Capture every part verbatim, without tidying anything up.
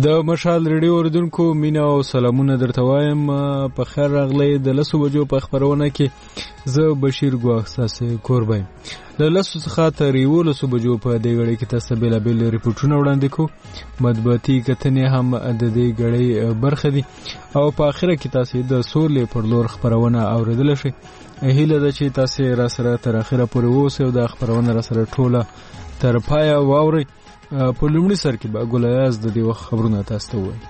د مشال ریډیو اوریدونکو مینا او سلامونه درته وایم. په خیر راغلی د لسو بجو په خبرونه کې زه بشیر ګواښ ستاسو کوربه یم. د لسو څخه تر یولسو بجو په دې غړي کې تاسو بېلابېل ریپورټونه وړاندې کوو. مطبوعاتي کتنې هم د دې غړي برخه دي او په اخره کې تاسو د سولې پر لور خبرونه اوریدل شي. هیله ده چې تاسو را سره تر اخره پورې اوسئ او د خبرونه را سره ټوله تر پایه واورئ. په لومړي سر کې به ګلایاز د دې وخت خبرونه تاسو ته وایي.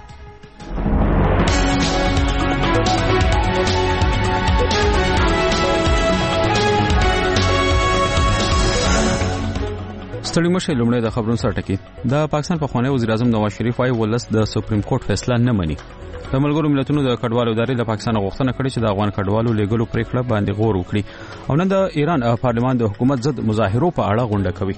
ستړي مشه لومړی د خبرونو سره ټکی. د پاکستان پخوانی وزیر اعظم نواز شریف وايي ولس د سپریم کورټ فیصله نه مني. د ملګرو ملتونو د کډوالو ادارې د پاکستان غوښتنه کړې چې د افغان کډوالو لیږلو پریکړه باندې غور وکړي او نن د ایران پارلمان د حکومت ضد مظاهرو په اړه غونډه کوي.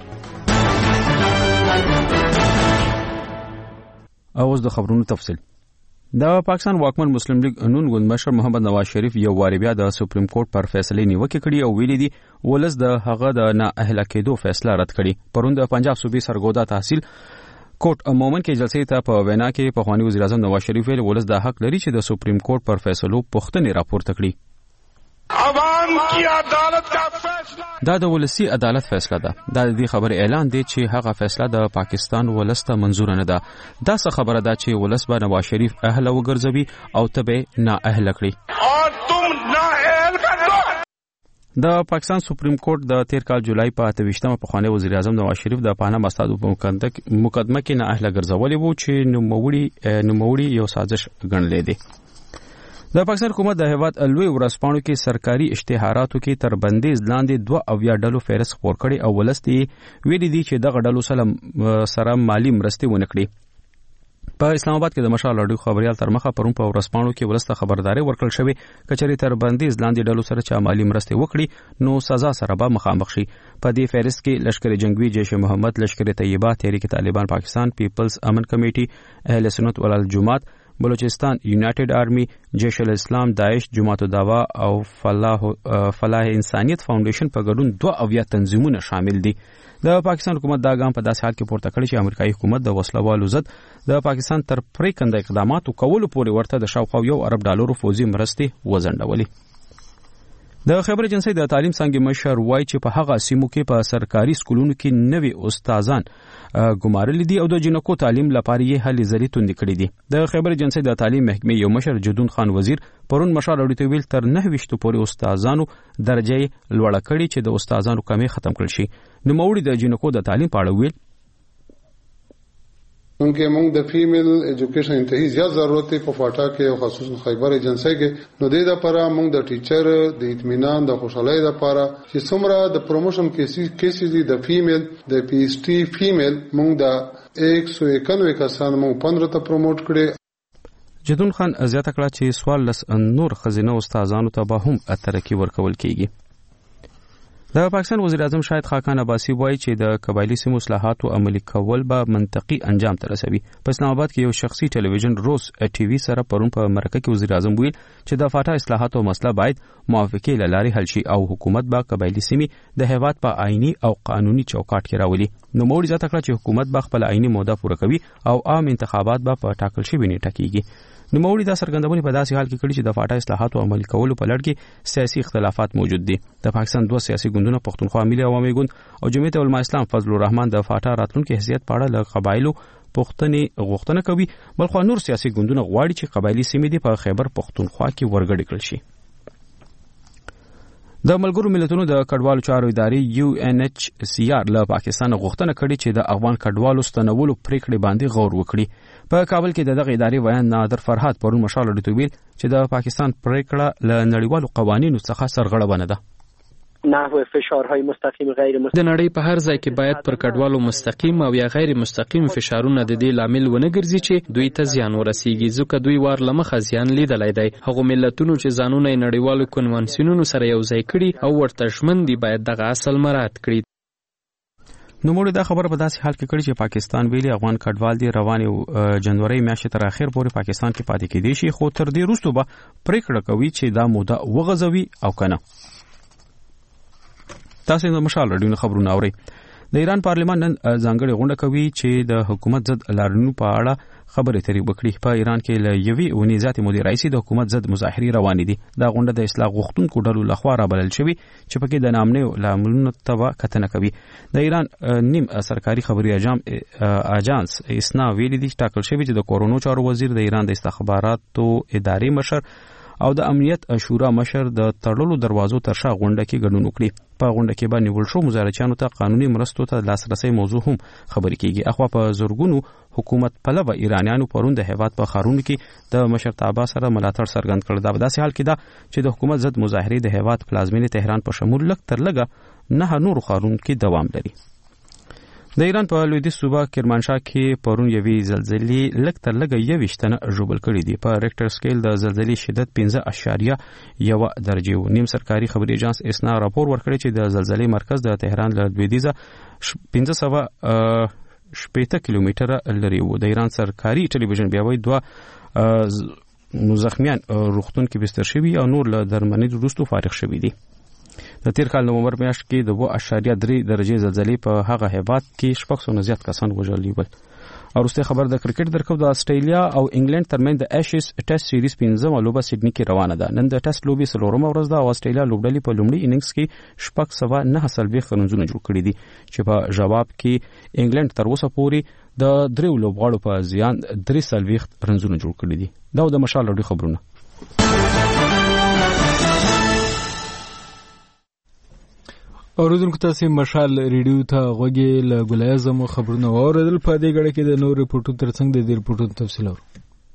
اوس د خبرونو تفصیل. د پاکستان واکمن مسلم لیگ نون ګوند مشر محمد نواز شریف یو واری بیا د سپریم کورټ پر فیصله نیوکه کړې او ویلي دي ولس د هغه د نه اهل کېدو فیصله رد کړي. پرون د پنجاب صوبې سرګودا تحصیل کوټ مومن کې جلسې ته په وینا کې پخوانی وزیر اعظم نواز شریف ویل ولس د حق لري چې د سپریم کورټ پر فیصلو پوښتنې راپورته کړي. عوام کی عدالت کا فیصله دا د ولسی عدالت فیصله ده. دا د دې خبر اعلان دی چې هغه فیصله د پاکستان ولس ته منظور نه ده. دا څه خبره ده چې ولس به نواز شریف اهل وګرځوي او تبه نه اهل کړي. او تم نه اهل کړو. د پاکستان سپریم کورټ د تیر کال جولای په اته ویشتمه پخوانی وزیر اعظم نواز شریف د پانام استادو په مقدمه کې نه اهل ګرځولې وو چې نوموړي نوموړي یو سازش ګڼل دي. د پاکستان حکومت د هیواد لوی ورځپاڼو کې سرکاري اشتهاراتو کې تر بندیز لاندې دوه اویا ډلو فهرست خپور کړي او ولستي ویلي دي چې دغه ډلو سره مالی مرستې ونه کړي. په اسلام آباد کې د مشال رادیو خبريال تر مخه پرون په ورځپاڼو کې ولسته خبرداري ورکړل شوې کچري تر بندیز لاندې ډلو سره چې مالی مرستې وکړي نو سزا سره به مخامخ شي. په دې فهرست کې لشکر جنگوي جیش محمد، لشکر طیبه، تحریک طالبان پاکستان، پیپلز امن کمیټي، اهل سنت والجماعت، بلوچستان یونایټډ آرمی، جیش الاسلام، داعش، جماعت الدعوا او فلاح فلاح انسانیت فاونډیشن په ګډون دوه اویا تنظیمونه شامل دي. د پاکستان حکومت دا ګام په داسې حال کې پورته کړی چې امریکایي حکومت د وسلوالو ضد د پاکستان تر پریکنده اقداماتو کولو پورې ورته د شاوخوا یو ارب ډالرو فوزي مرستې وزنډولې. د خبر ایجنسی د تعلیم څنګه مشر وای چې په هغه سیمو کې په سرکاري سکولونو کې نوي استادان ګمارل دي او د جنکو تعلیم لپاره یې هلې ځلې توندې کړې دي. د خبر ایجنسی د تعلیم محکمې یو مشر جدون خان وزیر پرون مشال اړیته ویل تر نه ویشتو پورې استادانو درجه لوړه کړې چې د استادانو کمې ختم کړل شي. نو موړي د جنکو د تعلیم په اړه ویل انکه موږ د فیمیل ایجوکیشن انتهایی زیات ضرورت په فاټا کې او خصوصا خیبر ایجنسی کې نو د دې لپاره موږ د ټیچر د اطمینان د خوشحالۍ لپاره چې څومره د پروموشن کیسز کیسز د فیمیل د پی ایچ ډی فیمیل موږ د یک سو اکانوي کسان موږ پندرہ ته پروموټ کړي. جدون خان زیاته کړه چې سوال لس نور خزینه استادانو ته به هم اترکی ورکول کیږي. د پاکستان وزیر اعظم شاهد خاقان عباسی وایي چې د قبایلی سیمو اصلاحاتو عملي کول به منطقي انجام ته رسوي. په اسلام آباد کې یو شخصي ټلویزیون روز ټي وي سره پرون په مرکه کې وزیر اعظم ویل چې د فاټا اصلاحاتو مسله باید موافقه لاري حل شي او حکومت به قبایلی سیمې د هیواد په آئینی او قانوني چوکاټ کې راولي. نو موږ ځکه کړ چې حکومت به خپل آئینی موده پوره کوي او عام انتخابات به په ټاکل شوی نیټه کیږي. نو موږ دا څرګندونه په داسې حال کې کړي چې د فاټا اصلاحاتو عملي کولو په لړ کې سیاسي اختلافات موجود دي. د پاکستان دوه سیاسي ګوندونه پښتونخوا ملي عوامي ګوند او جمعیت علماء اسلام فضل الرحمن د فاټا راتلونکي حیثیت په اړه له قبایلو پښتنې غوښتنه کوي، بلخو نور سیاسي ګوندونه غواړي چې قبایلی سیمې دي په خیبر پښتونخوا کې ورګډې کړل شي. د ملګرو ملتونو د کډوالو چارو ادارې یو ان ایچ سی آر له پاکستان غوښتنه کړې چې د افغان کډوالو ستنولو پریکړې باندې غور وکړي. په کابل کې د دغه ادارې ویان نادر فرهاد پرون مشال اړیته ویل چې د پاکستان پریکړه له نړیوالو قوانینو څخه سرغړونه ده. نحو فشارهای مستقیم غیر مستقیم د نړۍ په هر ځای کې باید پر کډوالو مستقیم او یا غیر مستقیم فشارونه د دې لامل ونه ګرځي چې دوی ته زیان ورسیږي، ځکه دوی وار لمخه زیان لیدلی دی. هغو ملتونو چې ځانونه یې نړیوالو کنوانسیونونو سره یو ځای کړي او ورته ژمن دي باید دغه اصل مراعات کړي. نو موږ دا خبره په داسې حال کې کړی چې پاکستان ویلي افغان کډوال دی روانې جنوري میاشتې تر اخر پورې پاکستان کې پاتې کېدی شي، خو تر دې وروسته به پریکړه کوي چې دا موده وغځوي او کنه. تاسو د مشال رادیو خبرونه اورئ. د ایران پارلمان نن ځانګړې غونډه کوي چې د حکومت ضد لاریونونو په اړه خبرې اترې وکړي. په ایران کې له یوې اونۍ زیاتې مودې راهیسې د حکومت ضد مظاهرې روانې دي. دا غونډه د اصلاح غوښتونکو ډلو لخوا رابلل شوې چې پکې د نامنیو لاملونو ته کتنه کوي. د ایران نیم سرکاري خبري اجانس اسنا ویلي دي چې ټاکل شوی چې د کورونو چارو وزیر د ایران د استخباراتو ادارې مشر او د امنیت شورا مشر د تړلو دروازو تر شا غونډه کې ګډون وکړي. په غونډه کې باندې ول شو مزارچانو ته قانوني مرستو ته لاسرسي موضوع هم خبرې کیږي. اخوا په زورګونو حکومت پلوه ایرانیانو پرون د هیواد په خارونو کې د مشرتابه سره ملاتړ څرګند کړ. دا په داسې حال کې ده چې د حکومت ضد مظاهرې د هیواد پلازمینې تهران په شمول لږ تر لږه نه نور خارونو کې دوام لري. د ایران په لویدیځ صوبه کرمانشاه کې پرون یوې زلزلې لږ تر لږه یوویشت تنه ژوبل کړي دي. په ریکټر سکیل د زلزلې شدت پنځه اعشاریه یو درجه و. نیم سرکاري خبري اجانس اسنا راپور ورکړی چې د زلزلې مرکز د تهران له لویدیځه پنځه سوه شپږ کیلومتره لري و. د ایران سرکاري ټلویزیون بیا وایي دوه زخمیان روغتون کې بستر شوي او نور له درملنې وروسته فارغ شوي دي. د تیر کال نومبر میاشت کې د دوه اعشاریه درې درجه زلزلې په هغه هیواد کې شپږ سوه زیات کسان وژل ول. او وروسته خبر د کرکټ درکو د استرالیا او انګلند ترمنځ د ایشز ټیسټ سیریز پنځمه لوبه سیدنی کې روانه ده. نن د ټیسټ لوبې څلورمه ورځ ده او استرالیا لوبډلې په لومړي اننګز کې شپږ سوه نه څلوېښت رنونه جوړ کړي دي چې په جواب کې انګلند تر اوسه پورې د دریو لوبغاړو په زیان درې څلوېښت رنونه جوړ کړي دي. دا د مشال لړۍ خبرونه. اوریدونکو تاسو مشال ریډیو ته غوږی له ګلایزم خبرونه واوریدل. په دې غړي کې د نور ریپورتونو ترڅنګ د دې ریپورتونو تفصیل اورو.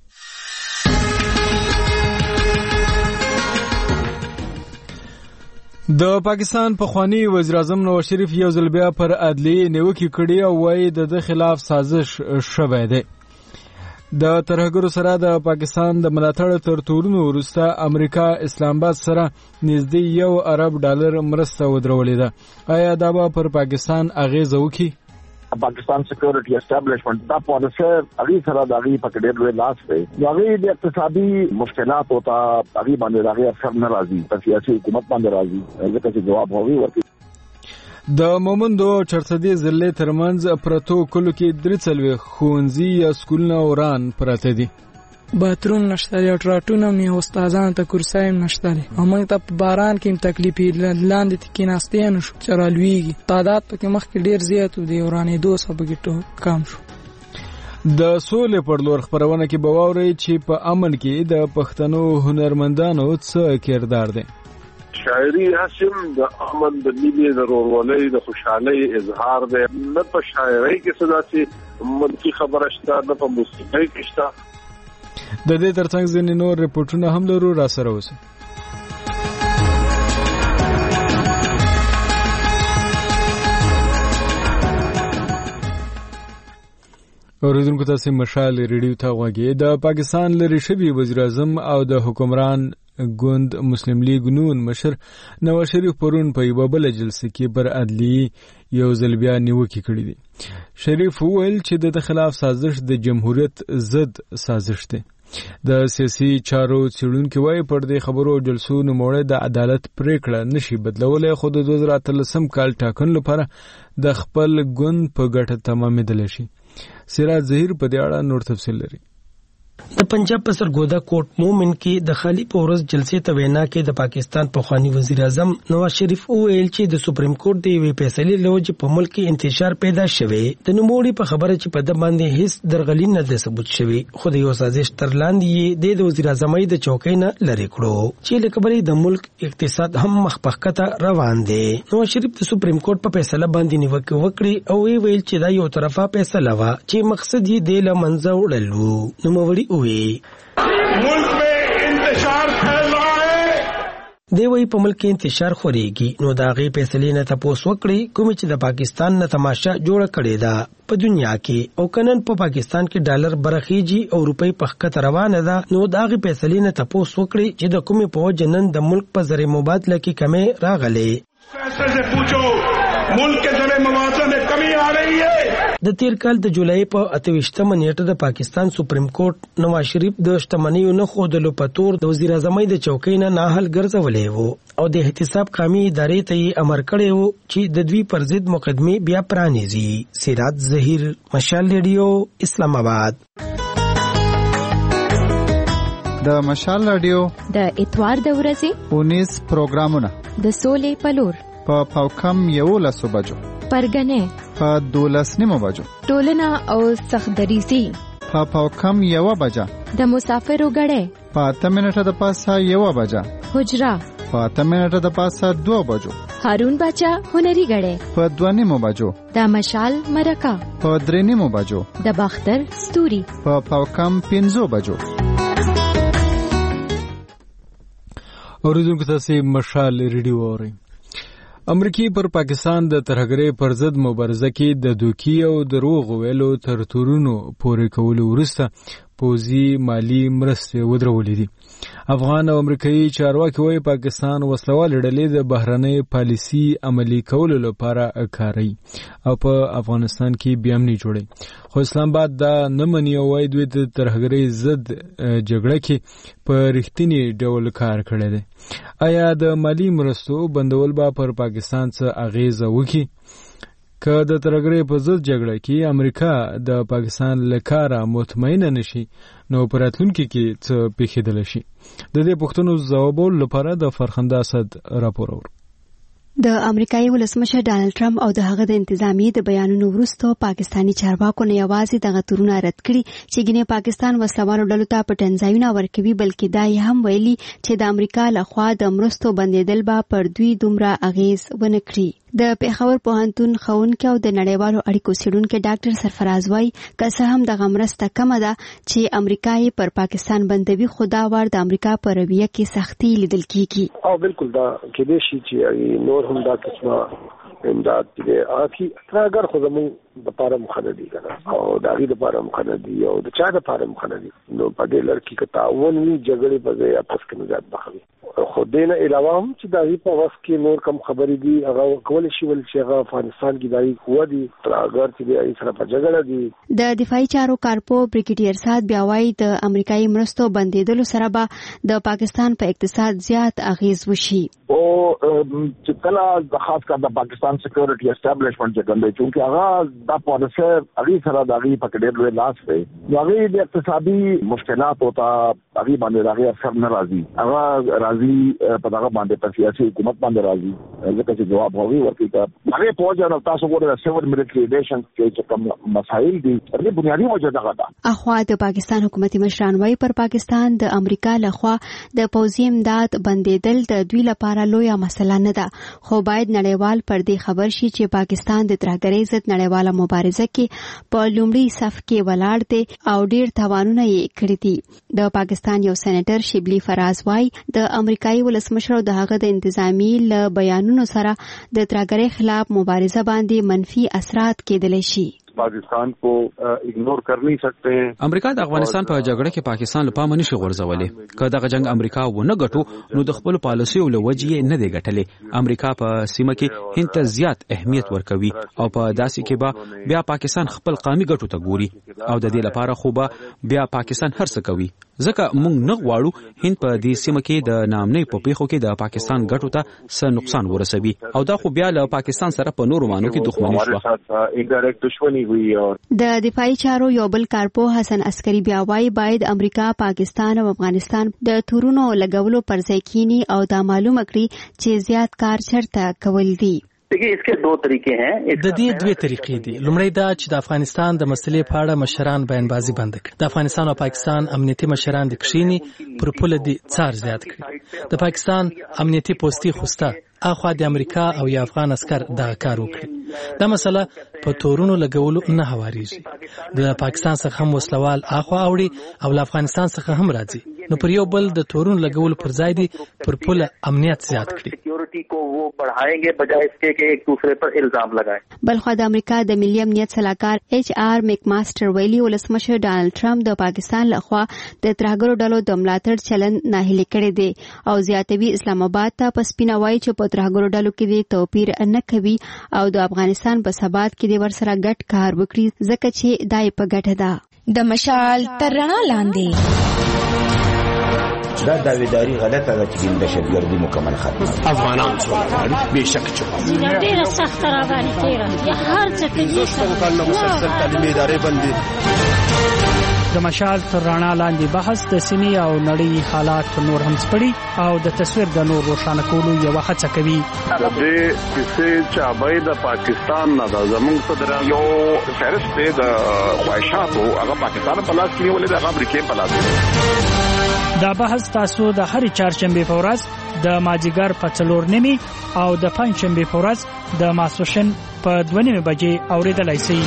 د پاکستان پخوانی وزیر اعظم نواز شریف یو ځل بیا پر عدلیې نیوکې کړې او وايي د خلاف سازش شوی دی. د ترهګرو سره د پاکستان د ملاتړ تر تورونو وروسته امریکا اسلام آباد سره نږدې یو ارب ډالر مرسته ودرولې ده. آیا دا به پر پاکستان اغیزه وکړي؟ پاکستان سکیورټي اسټابلیشمنت دا پالیسي هغه سره د هغه په ډېر لوی لاس دی. هغه د اقتصادي مشکلات او ته هغه باندې هغه اثر نه راځي، په سیاسي حکومت باندې راځي. ځکه چې جواب هوي ورته د مومندو چرسدي ضلع ترمنځ پرتو کلو کې درې څلوېښت ښوونځي یا سکولونه وران پراته دي. باترون نشته دی او ټراټونه مې استادانو ته کرسایم نشته دی. موږ ته په باران کې تکلیف لاندې کېناستې نه شو چې رالویږي. تعداد پکې مخکې ډېر زیات و دی ورانېدو سبب کې کم شو. د سولې پر لور خپرونه کې به واورئ چې په امن کې د پښتنو هنرمندانو څه کردار دی. شاعري حسم د امن د ملي ضرورولۍ د خوشحالۍ اظهار دی. نه په شاعرۍ کې څه داسې منفي خبره شته، نه په موسیقۍ کې شته. د دې ترڅنګ ځینې نور ریپورټونه هم لرو، را سره اوسئ. اوریدونکو تاسو مشال ریډیو ته غوږی. د پاکستان لري شوی وزیر اعظم او د حکمران ګوند مسلم لیگ نون مشر نواز شریف پرون په یوه بله جلسه کې پر عدلیې یو ځل بیا نیوکې کړې دي. شریف وویل چې د خلاف سازش د جمهوریت ضد سازش دی. د سیاسي چارو څېړونکي وایي پر دې خبرو جلسو نوموړی د عدالت پریکړه نشي بدلولی، خو د دوه زره اتلسم کال ټاکنو لپاره د خپل ګوند په ګټه تمامېدلی شي. سراج ظهیر په دې اړه نور تفصیل لري. د پنجاب په سرګودا کوټ مومن کې د خالی پورز جلسې ته وینا کې د پاکستان پخوانی وزیر اعظم نواز شریف وویل چې د سپریم کورټ د یوې فیصلې لوج په ملک کې انتشار پیدا شوی. د نوموړي په خبره چې په د باندې هیڅ درغلي نه ده ثبوت شوی، خو د یو سازش تر لاندې د وزیر اعظم د چوکۍ نه لری کړو چې لکبري د ملک اقتصاد هم مخ په خطه روان دی. نواز شریف د سپریم کورټ په فیصله باندې نیوکه وکړي او ویل چې دا یو طرفه فیصله و چې مقصد یې د لمنځه وړلو. نوموړي ملک میں انتشار پھیل رہا ہے. دی وی په ملک کې انتشار خوريږي، نو دا غي فیصلې نه تاسو وکړي کوم چې د پاکستان نه تماشا جوړ کړي دا په دنیا کې او کنن په پاکستان کې ډالر برخیږي او روپۍ په خکته روانه ده. نو دا غي فیصلې نه تاسو وکړي چې د کومې په جنن د ملک په زر مبادله کې کمی راغلي. فیصله سے پوچھو ملک کے زر موازنه میں کمی آ رہی ہے. د تیر کال د جولای په اتهویشتمه نیټه د پاکستان سپریم کورټ نواز شریف د شتمنیو نه خودلو په تور د وزیر اعظم د چوکۍ نه ناهل ګرځولې وو او د احتساب قومي ادارې ته یې امر کړی وو چې د دوی پر ضد مقدمې بیا پرانیزي. سراج ظهیر، مشال ریډیو، اسلام آباد. د مشال رادیو د اتوار د ورځې اونیس پروګرامونه د سولې پلور په پاوکم یو لسو بجو، پرګنې په دولس نیمو بجو، ټولنه او سختدریزي په پاوکم یو بجا، د مسافرو غړې په اته منټه د پاسه یو بجا، حجرا په اته منټه د پاسه دو بجو، هارون بچا هنري غړې په دوه نیمو بجو، د مشال مرکه په درې نیمو بجو، د باختر ستوري په پاوکم پنځو بجو. اوریدونکو تاسو مشال ریډیو اورئ. امریکای پر پاکستان د ترهګرۍ پر ضد مبارزه کې د دوکي او دروغ ویلو تر تورونو پورې کولو وروسته پوځي مالی مرستې ودرولې دي. افغان او امریکایي چارواکي وايي پاکستان وسلوال ډلې د بهرنۍ پالیسي عملي کولو لپاره کاروي او په افغانستان کې بیا امني جوړي. خو اسلام آباد دا نه مني او وايي دوی د ترهګرۍ ضد جګړه کې په رښتینی ډول کار کړی دی. آیا د مالی مرستو بندول به پر پاکستان څه اغیزه وکړي؟ که د ترهګرۍ په ضد جګړه کې امریکا د پاکستان له کاره مطمئنه نشي نو په راتلونکي کې څه پیښیدلی شي؟ د دې پوښتنو ځوابولو لپاره د فرخنده اسد راپور اورو. د امریکایي ولسمشر ډانلډ ټرمپ او د هغه د انتظامیې د بیانونو وروسته پاکستانی چارواکو نه یوازې دغه تورونه رد کړي چې ګینه پاکستان وسلوالو ډلو ته پټنځایونه ورکوي، بلکې دا یې هم ویلي چې د امریکا لخوا د مرستو بندیدل به پر دوی دومره اغیز ونه کړي. د پیښور پوهنتون ښوونکی او د نړیوالو اړیکو څېړونکی ډاکټر سرفراز وايي که څه هم دغه مرسته کمه ده چې امریکا یې پر پاکستان بندوي، خو دا وار د امریکا په رویه کې سختي لیدل کیږي. او بالکل دا کېدای شي چې نور هم دا قسمه امداد دی اخی ترګر خو زموږ د پاره مخندي کنه او د هغه د پاره مخندي او د چا د پاره مخندي نو په دې لړ کې کتاون وی جګړې په ځای اپس کې نجات بخوي. خو دینه علاوه هم چې د هغه په وخت کې نور کم خبرې دي هغه کول شي ول چې هغه افغانستان کې دایي قوت دي ترګر چې د سره په جګړه دي. د دفاعي چارو کارپو بریګیډیر سات بیا وايي د امریکایي مرستو بندیدلو سره به د پاکستان په اقتصاد زیات اغیز وشي. او چې کله د خاص کار د پاکستان سکیورټي اسټابلیشمنت چې کوم دی چې هغه دا پالیسي هغه سره د هغه په ډېر لوی لاس دی، هغه د اقتصادي مشکلات او ته هغه باندې هغه اثر نه راځي، هغه راځي په هغه باندې په سیاسي حکومت باندې راځي ځکه چې جواب هغه ورکړي هغه په وجه نه تاسو ګورئ د سیول ملټری ریلیشن کې کوم مسایل دي هغه بنیادی وجه دغه ده. اخوا د پاکستان حکومتي مشران وايي پر پاکستان د امریکا لخوا د پوځي امداد بندیدل د دوی لپاره لویه مسله نه ده، خو باید نړیوال پر دې خبر شي چې پاکستان د ترهګرۍ ضد نړیواله مبارزه کې په لومړي صف کې ولاړ دی او ډیر تاوانونه یې کړی دي. د پاکستان یو سېنیټر شبلی فراز وايي د امریکایي ولسمشر او د هغه د انتظامیې له بیانونو سره د ترهګرۍ خلاف مبارزه باندې منفي اثرات کېدلی شي. پاکستان کو اگنور کر نہیں سکتے ہیں. امریکا د افغانستان په جګړه کې پاکستان له پامه نشي غورځولې. که دغه جنگ امریکا ونه ګټو نو د خپل پالیسي او لوجې نه دی ګټلې. امریکا په سیمه کې هند ته زیات اهمیت ورکوي او په داسې کې به بیا پاکستان خپل قومي ګټو ته ګوري او د دې لپاره خو به بیا پاکستان هر څه کوي. ځکه موږ نه غواړو هند په دې سیمه کې د نامنۍ په پیښو کې د پاکستان ګټو ته څه نقصان ورسوي او دا خو بیا له پاکستان سره په نورو مانو کې دښمني شوه. د دفاعي چارو یو بل کارپو حسن عسکری بیا وايي باید امریکا پاکستان او افغانستان د تورونو لګولو پر ځای کینی او دا معلومه کړي چې زیات کار چرته کول دي. देखिए इसके दो तरीके हैं. د دې دوه طریقې دي. لومړی دا چې د افغانستان د مسلې په اړه مشران بیانبازي بند کړي. د افغانستان او پاکستان امنیتي مشران د کښینی پر پوله دي څار زیات کړي. د پاکستان امنیتي پوسټي خوسته اخوا د امریکا او یا افغان عسكر دا کار وکړي. دا مسله په تورونو لګولو نه هواريږي. د پاکستان څخه هم وسلوال اخوا اوړي او له افغانستان څخه هم راځي. نو پر یو بل د تورونو لګولو پر ځای دي پر پوله امنیت زیات کړي. सिक्योरिटी को वो बढ़ाएंगे बजाय इसके कि एक दूसरे पर इल्जाम लगाएं। बलखा د امریکا د ملي امنیت سلاکار ایچ آر میکماستر ویلي ولسمشر ډانلډ ټرمپ د پاکستان لخوا د ترهګرو ډلو د ملاتړ چلن ناهیلي کړی دی او زیاتوي اسلام آباد ته په سپینه وایي چې په ترهګرو ډلو کې د توپیر نه کوي او د افغانستان په ثبات کې د ورسره ګډ کار وکړي ځکه چې دای په ګټه ده. د مشال تر رڼا لاندې دا داویداری غلطه ده چې د دهشتګردي مکمل ختمه افغانان څو به شک چو ډیره سخت را باندې تیرا یا هر څه کې دوستو کله مسلسل تعلیمي ادارې باندې د مشال تر رڼا لاندې بحث د سیمې او نړۍ حالات نور هم سپړي او د تصویر د نور روښانه کولو یو هڅه کوي. د دې کیسې چابای د پاکستان نه د زموږ صدر یو فهرست دی د خواهشاتو هغه پاکستان په لاس کې ولې د امریکا په لاس کې. دا بحث تاسو د هرې چهارشنبه په ورځ د ماجیګر په څلور نیمه او د پنځشنبه په ورځ د ماسوشن په دوه نیمه بجې اوریدلای شئ.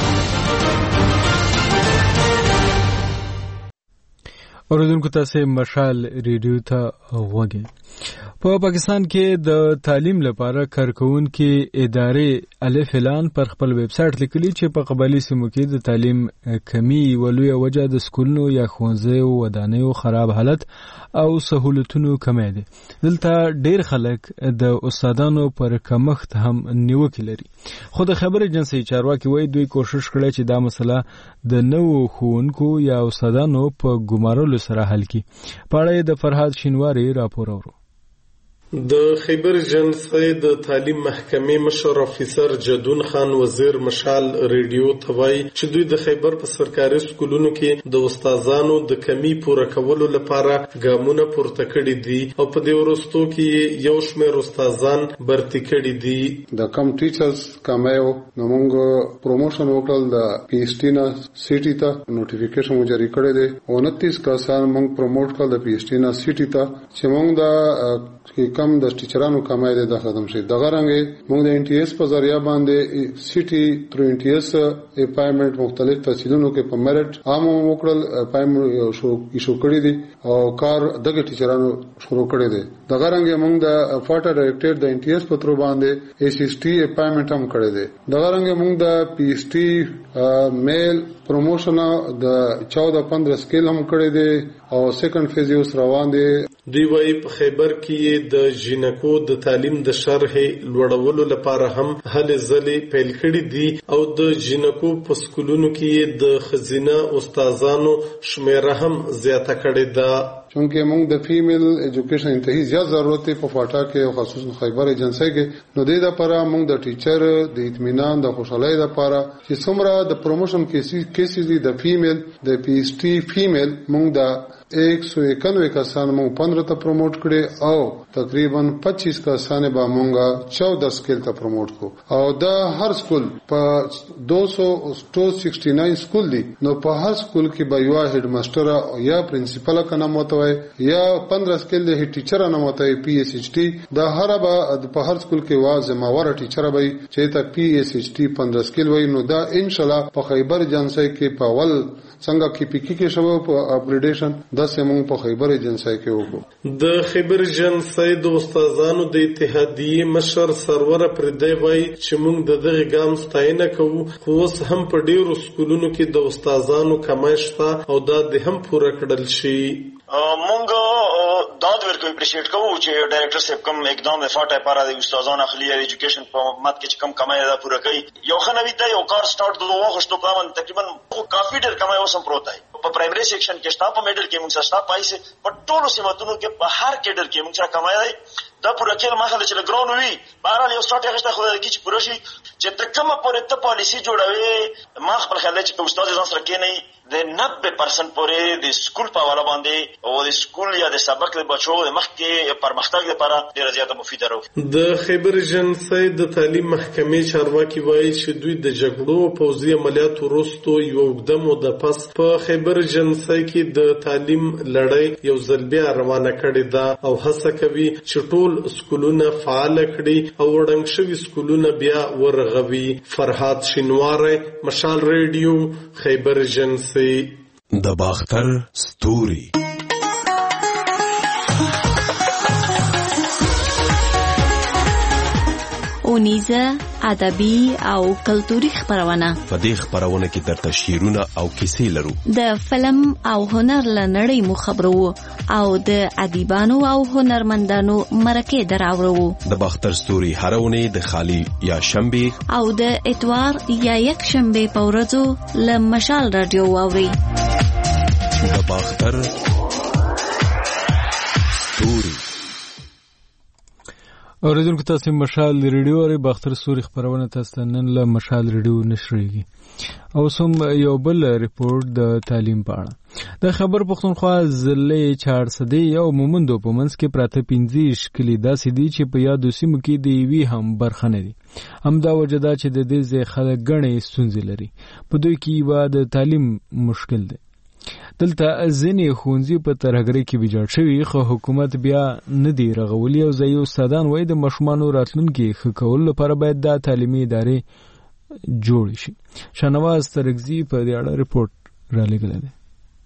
اوریدونکو تاسو مشال ریډیو ته غوږی. په پاکستان کې د تعلیم لپاره کارکونکو ادارې الف اعلان پر خپل ویب سټ لیکلي چې په قبایلی سیمو کې د تعلیم کمی ولوي وجه د سکولونو یا ښوونځیو ودانیو خراب حالت او سہولتونو کمی دي. دلته ډیر خلک د استادانو پر کمښت هم نیوکه لري. خو د خبري جنسي چارواکي وایي دوی کوشش کړي چې دا مسله د نوو ښوونکو یا استادانو په ګمارلو سره حل کړي. په اړه د فرهاد شینواری راپور اورو. د خیبر جنسي د تعلیم محکمې مشر افیسر جدون خان وزیر مشال ریډیو توای چې دوی د خیبر په سرکاري سکولونو کې د استادانو د کمی پوره کولو لپاره ګامونه پورته کړي دي او په دې ورستو کې یو شمېر استادان برتي کړي دي. د کم ټیچرز کمایو نو موږ پروموشن وکړل د پی ایس ټی نا سیټی ته نوټیفیکیشن جاری کړی دی. انتیس کسان موږ پروموټ کړل د پی ایس ټی نا سیټی ته چې موږ د کې کم د ټیچرانو کمای د ختم شي. دغه رنګ موږ د ان ټي اس په ذریعہ باندې سیټي تر ان ټي اس اپایمنټ مختلف تحصیلونو کې په میرټ عام وکړل اپایمنټ شو شو کړی دي او کار دغه ټیچرانو شروع کړی دي. دغه رنګ موږ د فاټا ډایریکټر د ان ټي اس په تر باندې ایس اس ټي اپایمنټ هم کړی دي. دغه رنګ موږ د پی ایس ټي میل پروموشن د چودہ پندرہ سکیل هم کړی دي او سیکنډ فیز یې روان دي. دوی وايي په خیبر کې د جنکو د تعلیم د شرح لوړولو لپاره هم هلې ځلې پیل کړي دي او د جنکو په سکولونو کې د خزینه استادانو شمیره هم زیاته کړې ده. چونکه موږ د فیمیل ایجوکیشن انتهایی زیات ضرورت په فاټا کې او خصوصا خیبر ایجنسی کې نو د دې لپاره موږ د ټیچر د اطمینان د خوشحالۍ لپاره چې څومره د پروموشن کیسز دي د فیمیل د پی ایس ټی فیمیل موږ د ایک سو اکانوے کسان موږ پندرہ ته پروموټ کړي او تقریبا پچیس کسان به موږ چودہ سکیل ته پروموټ کو او د هر سکول په دو سو سکسٹی نائن سکول دي نو په هر سکول کې به یو هډ ماستر یا پرنسپل کنه موته یا پندرہ سکیل د ټیچر نه موته پی ایس ایچ ټی د هر به په هر سکول کې واځه ماور ټیچر به چې ته پی ایس ایچ ټی پندرہ سکیل وای نو دا ان شاء الله په خیبر جنسي کې په ول څنګه کې پی کې شوه په اپګریډیشن د سیمون په خیبر جنسي کې وکړو. د خیبر جنسي د استادانو د اتحادیې مشر سرور پردی وای چې موږ د دغه ګام ستاینه کوو خو اوس هم په ډیرو سکولونو کې د استادانو کمای شته او دا د هم پوره کړل شي. مونږ دا د ورکو اپریشیټ کوو چې ډایریکټر صاحب کوم اقدام افاټه لپاره د استادانو اخلي ایجوکیشن په مات کې کم کمای دا پوره کوي. یو خنوي ته یو کار سٹارټ دوه غشتو پامن تقریبا کافي ډیر کمای اوسم پروت دی. په پرایمري سیکشن کې شتا په میډل کې موږ سره شتا پایسه په ټولو سیماتونو کې په هر کېډر کې موږ سره کمای دی. دا پوره کېل مخاله چې ګراوند وي بهرحال یو سٹارټ هغه خو د کیچ پوره شي چې ته کومه پورې ته پالیسی جوړوي ما خپل خیال چې استاد ځان سره کې نه د نبے پرسنٹ پورې د سکول په والا باندې او د سکول یا د سبق د بچو د مخ کې پرمختګ لپاره ډیره زیاته مفیده راو. د خیبر جنسي د تعلیم محکمې چارواکي وایي چې دوی د جګړو او پوځي عملیاتو وروسته یو وګړم او د پس په خیبر جنسي کې د تعلیم لړۍ یو ځل بیا روانه کړې ده او هڅه کوي چې ټول سکولونه فعال کړي او وړاندې شوي سکولونه بیا ورغوي. فرهاد شینواری مشال ریډیو خیبر جنسي. د باختر ستوري اونیزه، ادبي او کلتوري خبرونه. په دې خبرونه کې درته شعرونه او کیسې لرو. د فلم او هنر لنړۍ مو خبرو او د ادیبانو او هنرمندانو مرکه دراورو. د باختر ستوري هرونه د خالی یا شنبه او د اتوار یا یک شنبه په ورځو له مشال رادیو واوري. د باختر ستوري. اوریدونکو تاسو مشال ریډیو او باختر ستوري خبرونه تاسو نن له مشال ریډیو نشریږي. او سم یو بل ریپورت د تعلیم په اړه. د خبر پښتونخوا ضلع چارسدې یو مومندو په منځ کې پراته پنځه شکلي داسې دي چې په یادو سیمو کې د یوې هم برخه نه دي. همدا وجه ده چې د دې ځای خلک ګڼې ستونزې لري. په دوی کې یوه د تعلیم مشکل دی. دلته ځینې ښوونځي په ترهګرۍ کې ویجاړ شوي، خو حکومت بیا نه دی رغولي او ځایي استادان وایي د ماشومانو راتلونکي ښه کولو لپاره باید دا تعلیمي ادارې جوړې شي. شاهنواز ترکزي په دې اړه رپورټ رالیږلی دی.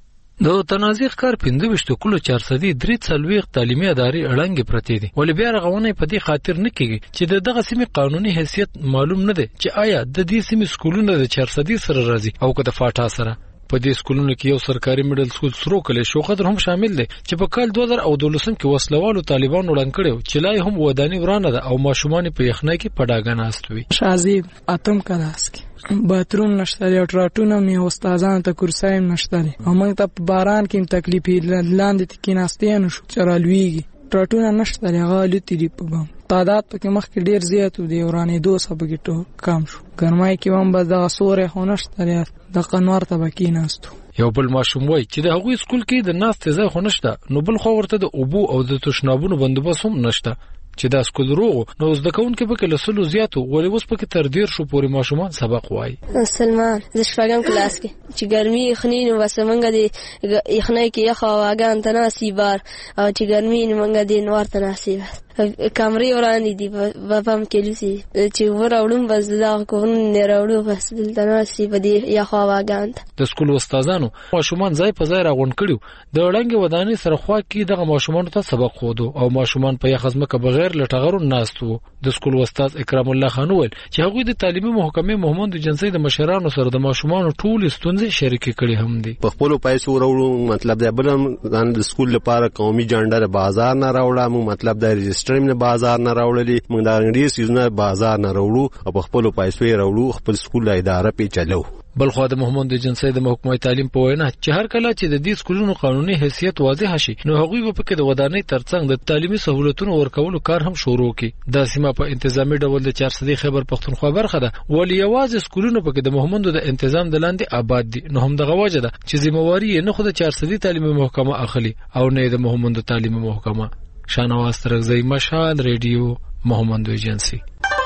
د تنازع ښکار پنځه ویشت کلو چارسدي درې څلوېښت تعلیمي ادارې اړنګې پرتې دي، ولې بیا رغونه په دې خاطر نه کېږي چې د دغه سیمې قانوني حیثیت معلوم نه دی چې آیا د دې سیمې سکولونه د چارسدي سره راځي او که د فاټا سره. په دې سکولونو کې یو سرکاري میډل سکول سرو کلی شو قدر هم شامل دی چې په کال دوه زره دولسم کې وسلوالو طالبانو وړاندې کړو چې لای هم وداني ورانه ده او ماشومان په یخنۍ کې پډاګه ناست وي. شازیب اتم کلاس کې باتروم نشته او ټراټونه می استادانو ته کورسایم نشته او موږ ته په باران کې تکلیف لاندې تکیناستې نه شو چرالویږي. ټراټونه نشته هغه لتی دی په بام تعداد پکې مخکې ډیر زیات دی ورانې دوه سبګی ټو کم شو. ګرمای کې هم بس د سورې هونشته د قنور ته بکی ناستو. یو بل ماشوم وای چې د هغوی سکول کې د ناست ځای خو نشته، نو بل خو ورته د اوبو او د تشنابونو بندوبست هم نشته چې دا سکول روغ نو زده کوونکي پکې له سلو زیاتو ولې اوس پکې تر ډیر شو پورې ماشومان سبق وای. سلمان زه شپږم کلاس کې چې ګرمي یخني نو بس موږ د یخنۍ کې یخ هواګان ته نصیبار او چې ګرمي نو موږ د نور ته نصیب کمرې ورانې دي په پام کې لسی چې وراوړم بس دا کوم نه راوړو بس دلته نصیب دي یخ هواګان ته. د سکول استادانو ماشومان ځای په ځای راغون کړیو، د وړاندې ودانۍ سره خوا کې دغه ماشومان ته سبق خودو او ماشومان په یخ ځمکه بغیر لټغرو ناستو. د سکول استاد اکرام الله خان وویل چې هغوی د تعلیمي محکمې محمد جنسي د مشرانو سره د ماشومانو ټول ستونزې شریکې کړي هم دي. په خپل پیسو وروړو مطلب دی بل د سکول لپاره قومي جنډر بازار نه راوړم، مطلب د رجستریم نه بازار نه راوړلې، موږ د انګلیس سیزونه بازار نه راوړو او په خپل پیسو یې راوړو، خپل سکول اداره په چلو. بلخو د محمد جنسي د محکمه تعلیم په وینا چې هر کله چې د دې سکولونو قانوني حیثیت واضح شي نو هغوی به پکې د ودانۍ ترڅنګ د تعلیمي سہولتونو ورکولو کار هم شروع کړي. دا سیمه په انتظامی ډول د چارسدي خیبر پښتونخوا برخه ده، ولې یوازې سکولونو پکې د محمد د انتظام د لاندې آباد دي. نو هم دغه وجه ده چې ذمہواری نه خو د چارسدي تعلیمي محکمه اخلي او نه د محمد تعلیمي محکمه. شاهنواز ترکزی مشال ریډیو محمد ایجنسی.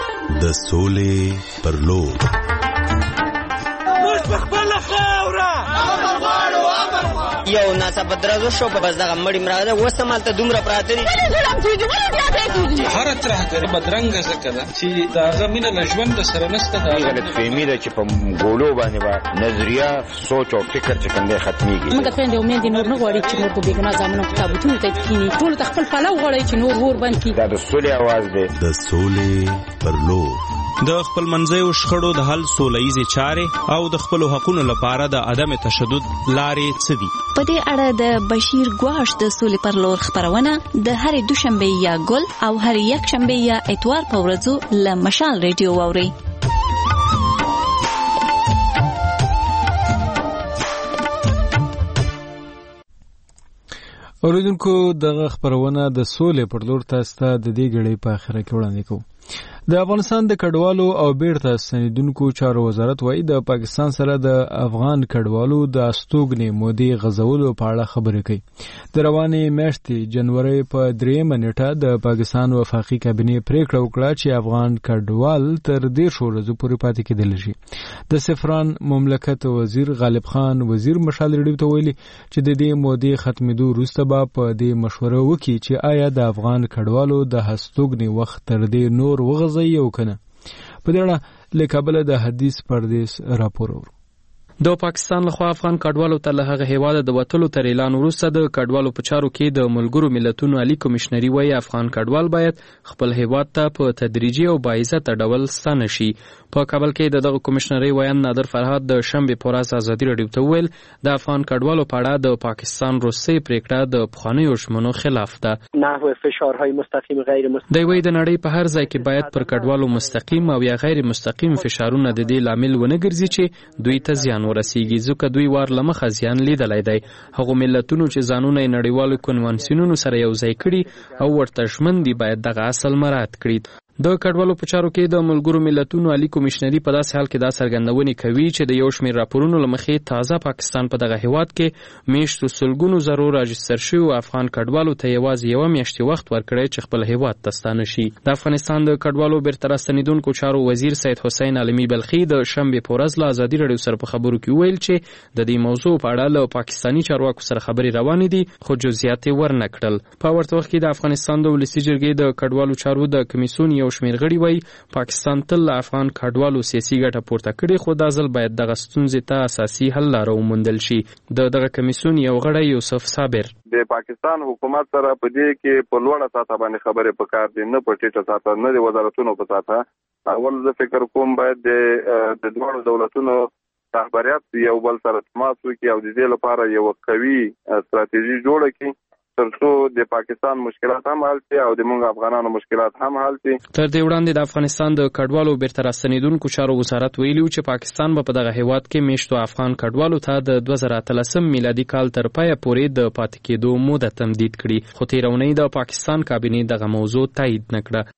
د سولې پر لور یو ناسا بدرازو شو په بس دغه مړی مراده وسمالته دومره پراته دي هر ترهګر بدرنګ زکه ده چې داغه مینه لژوند سره نسته. دا غلط فهمي ده چې په ګولو باندې با نظریه سوچ او فکر چې کنده ختميږي. موږ ته د امید نور نه غواړي چې نور په بیګنا ځامنو کتابونه ته کینی ټول خپل پلاو غواړي چې نور ور باندې دا د سولې आवाज ده. د سولې پر لور د خپل منځیو شخړو د حل سولهییزې چارې او د خپلو حقونو لپاره د عدم تشدد لارې څه دي؟ په دې اړه د بشیر ګواش د سولې پر لور خبرونه د هرې دوشنبه یا ګل او هرې یک شنبه یا اتوار په ورځو له مشال ریډیو واورئ. اوریدونکو دغه خبرونه د سولې پر لور تاسو ته د دې غړي په اخره کې وړاندې کوو. د افغانستان د کډوالو او بیرته ستنیدونکو چارو وزارت وايي د پاکستان سره د افغان کډوالو د استوګنې مودې غزولو په اړه خبرې کوي. د روانې میاشتې جنوري په دریمه نیټه د پاکستان وفاقي کابینې پریکړه وکړه چې افغان کډوال تر دېرش ورځو پورې پاتې کېدلی شي. د سفران مملکت وزیر غالب خان وزیر مشال ریډیو ته ویلي چې د دې مودې ختمېدو وروسته به په دې مشوره وکړي چې آیا د افغان کډوالو د هستوګنې وخت تر دې نور وغځي او کنه. په دې اړه له کابل د حدیث پردیس راپور ورو. د پاکستان لخوا افغان کډوالو ته له هغه هیواده د وتلو تر اعلان وروسته د کډوالو په چارو کې د ملګرو ملتونو عالی کمشنري وایي افغان کډوال باید خپل هیواد ته په تدریجي او باعزته ډول ستانه شي. په کابل کې د دغه کمشنري ویان نادر فرهاد د شنبه په ورځ ازادي راډیو ته ویل د افغان کډوالو په اړه د پاکستان روسي پریکړه د پخوانیو ژمنو خلاف ده. نحو فشارهای مستقیم غیر مستقیم د وی د نړۍ په هر ځای کې باید پر کډوالو مستقیم او یا غیر مستقیم فشارونه د دې لامل ونه ګرځي چې دوی ته زیان ورسیږي، ځکه دوی وار لمخه زیان لیدلی دی. هغو ملتونو چې ځانونه یې نړیوالو کنوانسیونونو سره یو ځای کړي او ورته ژمن دي باید دغه اصل مراعات کړي. د کډوالو په چارو کې د ملګرو ملتونو عالی کمشنري په داسې حال کې دا څرګندونې کوي چې د یو شمېر راپورونو له مخې تازه پاکستان په دغه هیواد کې میشتو سلګونو زرو راجستر شوي افغان کډوالو ته یوازې یوه میاشتې وخت ورکړی چې خپل هیواد ته ستانه شي. د افغانستان د کډوالو بیرته راستنېدونکو چارو وزیر سید حسین عالمي بلخي د شنبې په ورځ له ازادي راډیو سره په خبرو کې وویل چې د دې موضوع په اړه له پاکستاني چارواکو سره خبرې روانې دي، خو جزئیات یې ورنه کړل. په ورته وخت کې د افغانستان د ولسي جرګې د کډوالو چارو د کمیسیون یو شمېر غړي وایي پاکستان تل افغان کډوالو سیاسي ګټه پورته کړې، خو دا ځل باید دغه ستونزې ته اساسي حل لاره وموندل شي. د دغه کمیسیون یو غړی یوسف صابر د پاکستان حکومت سره په دې کې په لوړه سطح باندې خبرې پکار دي، نه په ټیټه سطح، نه د وزارتونو په سطح. اول زه فکر کوم باید د دواړو دولتونو رهبریت یو بل سره تماس وکړي او د دې لپاره یو قوي ستراتیژي جوړه کړي ترڅو د پاکستان مشکلات هم حل شي او د موږ افغانانو مشکلات هم حل شي. تر دې وړاندې د افغانستان د کډوالو بیرته راستنېدونکو چارو وزارت ویلي چې پاکستان به په دغه هیواد کې میشتو افغان کډوالو ته د دوه زره اتلسم میلادي کال تر پایه پورې د پاتې کېدو موده تمدید کړي، خو تېره اونۍ د پاکستان کابینې دغه موضوع تایید نه کړه.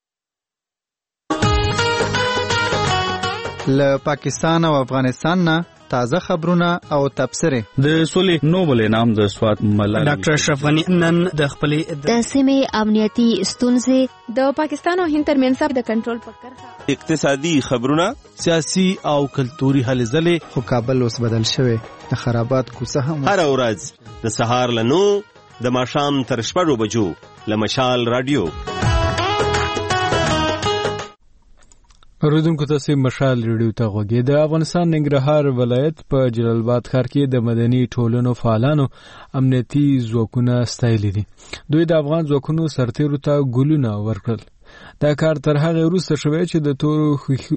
له پاکستان او افغانستان نه تازه خبرونه او تبصره. د سولې نوبل انعام د سوات ملالۍ ډاکټر اشرف غنی نن د خپلې د سیمې امنیتي ستونزې، د پاکستان او هند ترمنځ د کنټرول په کرښه، اقتصادي خبرونه، سیاسي او کلتوري هلې ځلې. خو کابل اوس بدل شوی، د خرابات کوڅه هم هر ورځ د سهار له نو د ماښام تر شپږو بجو له مشال رادیو. اوریدونکو تاسو مشال ریډیو ته غوږی. د افغانستان ننګرهار ولایت په جلال آباد ښار کې د مدني ټولنو فعالانو امنیتي ځواکونه ستایلي دي. دوی د افغان ځواکونو سرتیرو ته ګلونه ورکړل. دا کار تر هغه وروسته شوی چې د تورو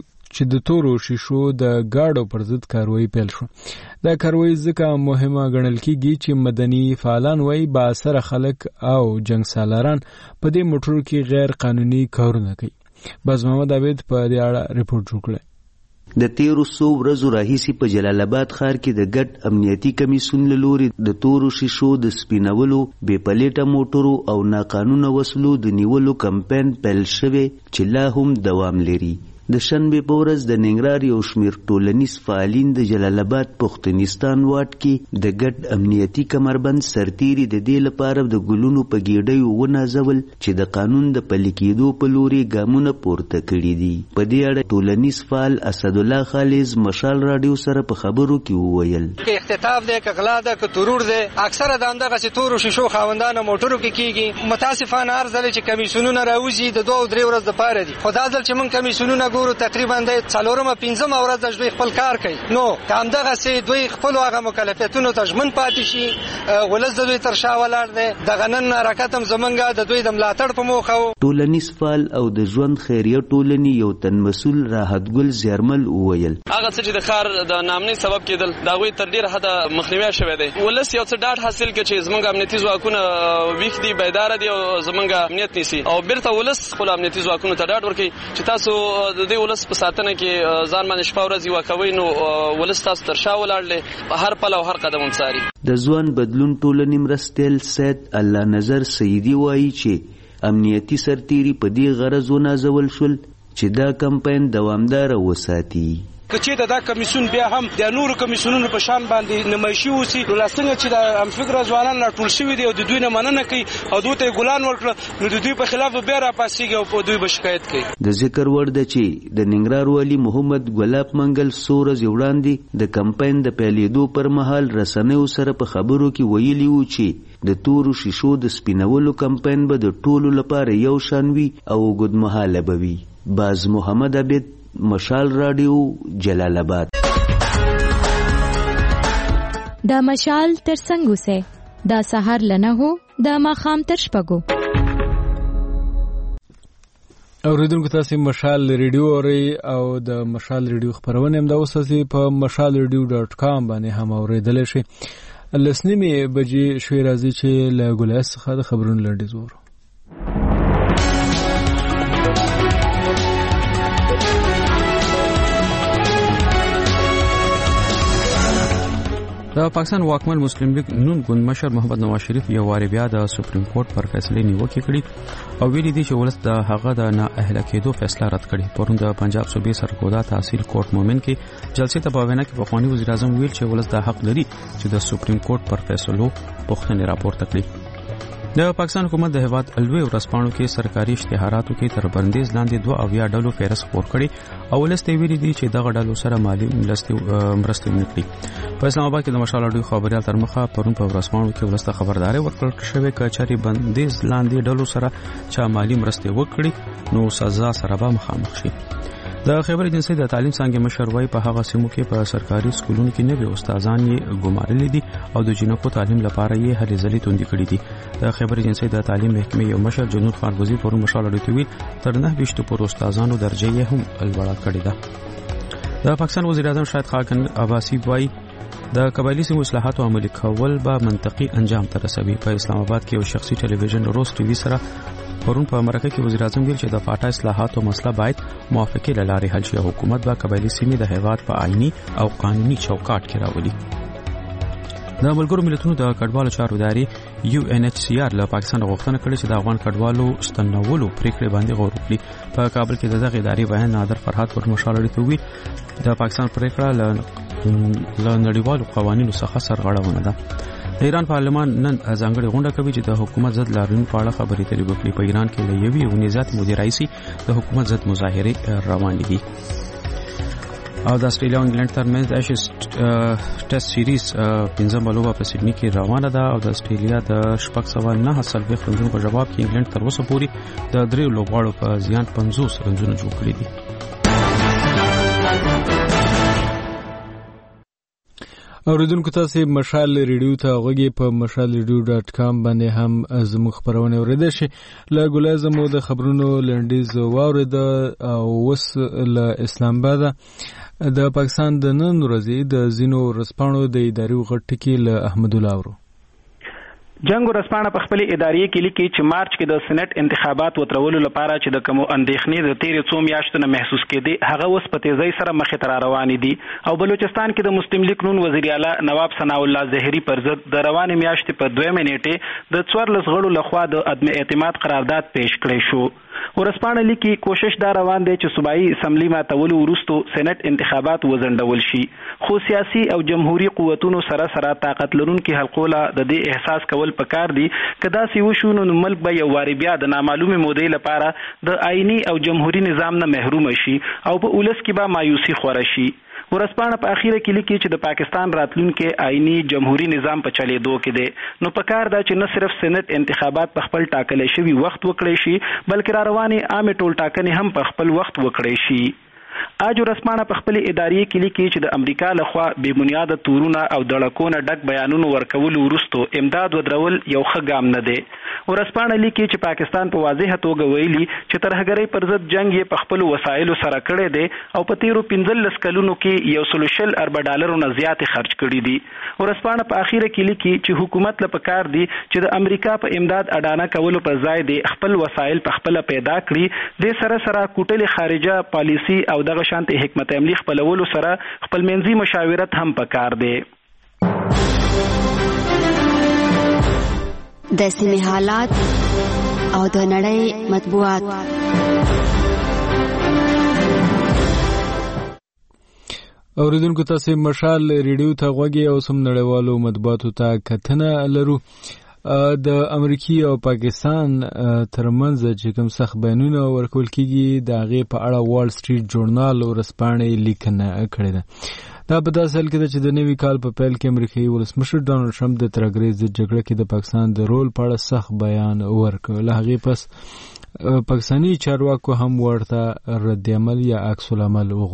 چې د تورو شیشو د گاډو پر ضد کاروایی پیل شو. دا کاروایی ځکه مهمه ګڼل کیږي چې مدني فعالان وایي با اثر خلک او جنگ سالاران په دې موټرو کې غیر قانوني کارونه کوي. باز محمد عبید په دې اړه ریپورت جوړ کړی. د تیرو څو ورځو راهیسې په جلال آباد ښار کې د ګډ امنیتي کمیسیون له لوري د تورو شیشو د سپینولو، بې پلیټه موټرو او ناقانونه وسلو د نیولو کمپاین پیل شوی چې لا هم دوام لري. د شنبې په ورځ د ننګرهار یو شمېر ټولنیز فعالین د جلال آباد پښتونستان واټ کې د ګډ امنیتي کمربند سرتیري د دې لپاره د ګلونو په ګېډیو ونازول چې د قانون د پلي کېدو په لوري ګامونه پورته کړي دي. په دې اړه ټولنیز فعال اسدالله خالص مشال راډیو سره په خبرو کې وویل که اختطاف دی، که غلا ده، که ترور دی، اکثره د همدغسې تورو شیشو خاوندانو موټرو کې کېږي. متاسفانه هر ځل چې کمیسیونونه راوځي د دوه او درې ورځو دپاره دي، خو دا ځل چې موږ کمیسیونونه ګورو تقریبا د څلورمه پنځمه ورځ د دوی خپل کار کوي. نو که همدغسې دوی خپلو هغه مکلفیتونو ته ژمن پاتې شي، ولس د دوی تر شا ولاړ دی. دغه نن حرکت هم زمونږ د دوی د ملاتړ په موخه و. ټولنیز فعال او د ژوند خیریه ټولنې یو تن مسؤل راحت ګل زیرمل وویل هغه څه چې د ښار د ناامنۍ سبب کېدل د هغوی تر ډېره حده مخنیوی شوی دی. ولس یو څه ډاډ حاصل کړي چې زموږ امنیتي ځواکونه ویښ دي، بیداره دي او زموږ امنیت نیسي، او بیرته ولس خپلو امنیتي ځواکونو ته ډاډ ورکوي چې تاسو د دې ولس په ساتنه کې ځان باندې شپه ورځ یوه کوئ، نو ولس تاسو تر شا ولاړ دی، هر پل او هر قدم څاري. د ځوان بدلون ټولنې مرستیال سید الله نظر سیدي وایي چې امنیتي سرتیري په دې غرض ونازول شول چې دا کمپاین دوامداره وساتي. که چېرته دا کمیسیون بیا هم د نورو کمیسیونونو په شان باندې نمایشي اوسي، نو لا څنګه چې د همفکره ځوانان راټول شوي دي او د دوی نه مننه کوي او دوی ته یې ګلان ورکړه، نو د دوی په خلاف به بیا راپاڅېږي او په دوی به شکایت کوي. د ذکر وړ ده چې د ننګرهار والي محمد ګلاب منګل څو ورځې وړاندې د کمپاین د پیلېدو پر مهال رسنیو سره په خبرو کې ویلي وو چې د تورو شیشو د سپینولو کمپاین به د ټولو لپاره یو شان وي او اوږدمهاله به وي. باز محمد عبید، مشال راډیو، جلال آباد. د مشال تر څنګ اوسئ، د سهار له نهو د ماښام تر شپږو. اوریدونکو تاسو مشال ریډیو اورئ او د مشال ریډیو خبرونه هم د اوساسي په مشال ریډیو ډاټ کام باندې هم اوریدل شي. لسنیمه بجې شوي راځي چې له ګولایس څخه د خبرونو لنډیز وورو. د پاکستان واکمن مسلم لیگ نون ګوند مشر محمد نواز شریف یو واری بیا د سپریم کورټ پر فیصله نیوکه کړې او ویلي دي چې ولس د هغه د نااهله کېدو فیصله رد کړي. پرون د پنجاب صوبې سرکودا تحصیل کورټ مومن کې جلسې ته په وینا کې پخوانی وزیر اعظم ویل چې ولس د حق لري چې د سپریم کورټ پر فیصلو پوښتنې راپورته کړي. د پاکستان حکومت د هیواد الوی ورځپاڼو کې سرکاري اشتهاراتو کې تر بندیز لاندې دوه اویا ډلو فهرست خپور کړي او ولسته ویلي دي چې دغه ډلو سره مالی مرستې ونکړي. په اسلام آباد کې د مشال اډوي خبريال تر مخه پرون په ورځپاڼو کې ولسته خبرداري ورکړل شوې چې چاري بندیز لاندې ډلو سره چا مالی مرستې وکړي نو سزا سره به مخامخ شي. د خیبر ایجنسی د تعلیم څنګه مشر وای په هغه سیمو کې په سرکاري سکولونو کې نوي استادان یې ګمارلي دي او د جنکو تعلیم لپاره یې هلې ځلې توندې کړې دي. د خیبر ایجنسی د تعلیم محکمې یو مشر جنور خان وزیر پرون مشال اډوي تر نه بیشتو پر استادانو درجه یې هم لوړه کړې ده. د پاکستان وزیر اعظم شاهد خاقان عباسی وای د قبایلی سیمو اصلاحات عملي کول به منطقي انجام ته رسوي. په اسلام آباد کې یو شخصي ټلویزیون روز ټي وي سره پرون په مرکه کې وزیر اعظم ویل چې د فاټا اصلاحاتو مسله باید موافقه لارې حل شي. حکومت به قبایلی سیمې د هیواد په آئینی او قانوني چوکاټ کې راولي. د ملګرو ملتونو د کډوالو چارو ادارې یو ان ایچ سی آر له پاکستان غوښتنه کړې چې د افغان کډوالو ستنولو پریکړې باندې غور وکړي. په کابل کې د دغه ادارې بیان نادر فرهاد پر مشال اډوي د پاکستان پریکړه له نړیوالو قوانینو څخه سرغړونه ده. د ایران پارلمان نن ځانګړې غونډه کوي چې د حکومت ضد لاریون په اړه خبرې اترې وکړي. په ایران کې له یوې اونۍ زیات مودې راهیسې د حکومت ضد مظاهرې روانې دي. او د استرالیا او انګلند ترمنځ د ایشز ټیسټ سیریز پنځمه لوبه په سیډني کې روانه ده او د استرالیا د شپږ سوه نهه څلوېښت رنزونو په جواب کې انګلند تر اوسه پورې د دریو لوبغاړو په زیان پنځوس رنزونه جوړ کړي دي. اوریدونکو تاسو مشال ریډیو ته غوږی په مشال ریډیو ډاټ کام باندې هم زموږ خبرونه اوریدل شي. له ګولایزه مو د خبرونو لنډیز واورید او وس له اسلام آباد د پاکستان د نن ورځې د زینو ورځپاڼو د اداري غټکی له احمد الله اورو. جنگ ورځپاڼه په خپل ادارې کې لیکي چې مارچ کې د سېنات انتخابات وترولو لپاره چې د کوم اندېښنې د تیرې څو میاشتو نه محسوس کېدي هغه اوس په تیزۍ سره مخې ته روانې دي او بلوچستان کې د مسلم لیگ نون وزیر اعلی نواب ثناء الله زهري پر ضد د روانې میاشتې په دویمه نیټه د څوارلس غړو لخوا د عدم اعتماد قرارداد پیش کړی شو. ورځپاڼه لیکي کوشش دا روان دی چې صوبایي اسمبلی ماتولو وروسته سېنات انتخابات وځنډول شي خو سیاسي او جمهوریت قوتونو سره سره طاقت لرونکي حلقوله د دې احساس کول پکار دي کدا سی وشو نو ملک به یو واری بیا د نامعلومه مودې لپاره د آئینی او جمهوریت نظام نه محروم شي او په اولس کې به مایوسی خور شي. ورځپاڼه په اخیره کې لیکي چې د پاکستان راتلونکي آئینی جمهوریت نظام په چلیدو کې دی نو پکار دا چې نه صرف سېنات انتخابات په خپل ټاکلې شوی وخت وکړي شي بلکې را روانې عامه ټول ټاکنې هم په خپل وخت وکړي شي. اج ورځپاڼه په خپل ادارې کې لیکي چې د امریکا لخوا بې بنیاده تورونه او دړکونه ډک بیانونه ورکول وروسته امداد ودرول یو ښه ګام نه دی. ورځپاڼه لیکي چې پاکستان په واضحه توګه ویلي چې ترهګرۍ پر ضد جنگ یې په خپل وسایلو سره کړی دی او په تیرو پنځلس کلونو کې یو سل شل ارب ډالرو نه زیاتې خرج کړي دي. ورځپاڼه په اخیره کې لیکي چې حکومت له پکار دی چې د امریکا په امداد اډانه کولو پر ځای دی خپل وسایل په خپل پیدا کړي د سره سره کوټلې خارجه پالیسی او دغه شانتي حکمت عملی خپلولو سره خپل منځي مشاورت هم پکار دی. د سیمې حالات او د نړۍ مطبوعات. اوریدونکو تاسو مشال ریډیو ته غوږی او سم نړیوالو مطبوعاتو ته کتنه لرو. د امریکای او پاکستان ترمنځ چې کوم سخت بیانونه ورکول کیږي د هغې په اړه وال سټریټ جورنال ورځپاڼې لیکنه کړې ده. دا په داسې حال کې ده چې د نوي کال په پیل کې امریکایي ولسمشر ډانلډ ټرمپ د ترهګرۍ ضد جګړه کې د پاکستان د رول په اړه سخت بیان ورکړ. له هغې پس پاکستاني چارواکو هم ورته رد عمل یا عکس العمل وغوښت.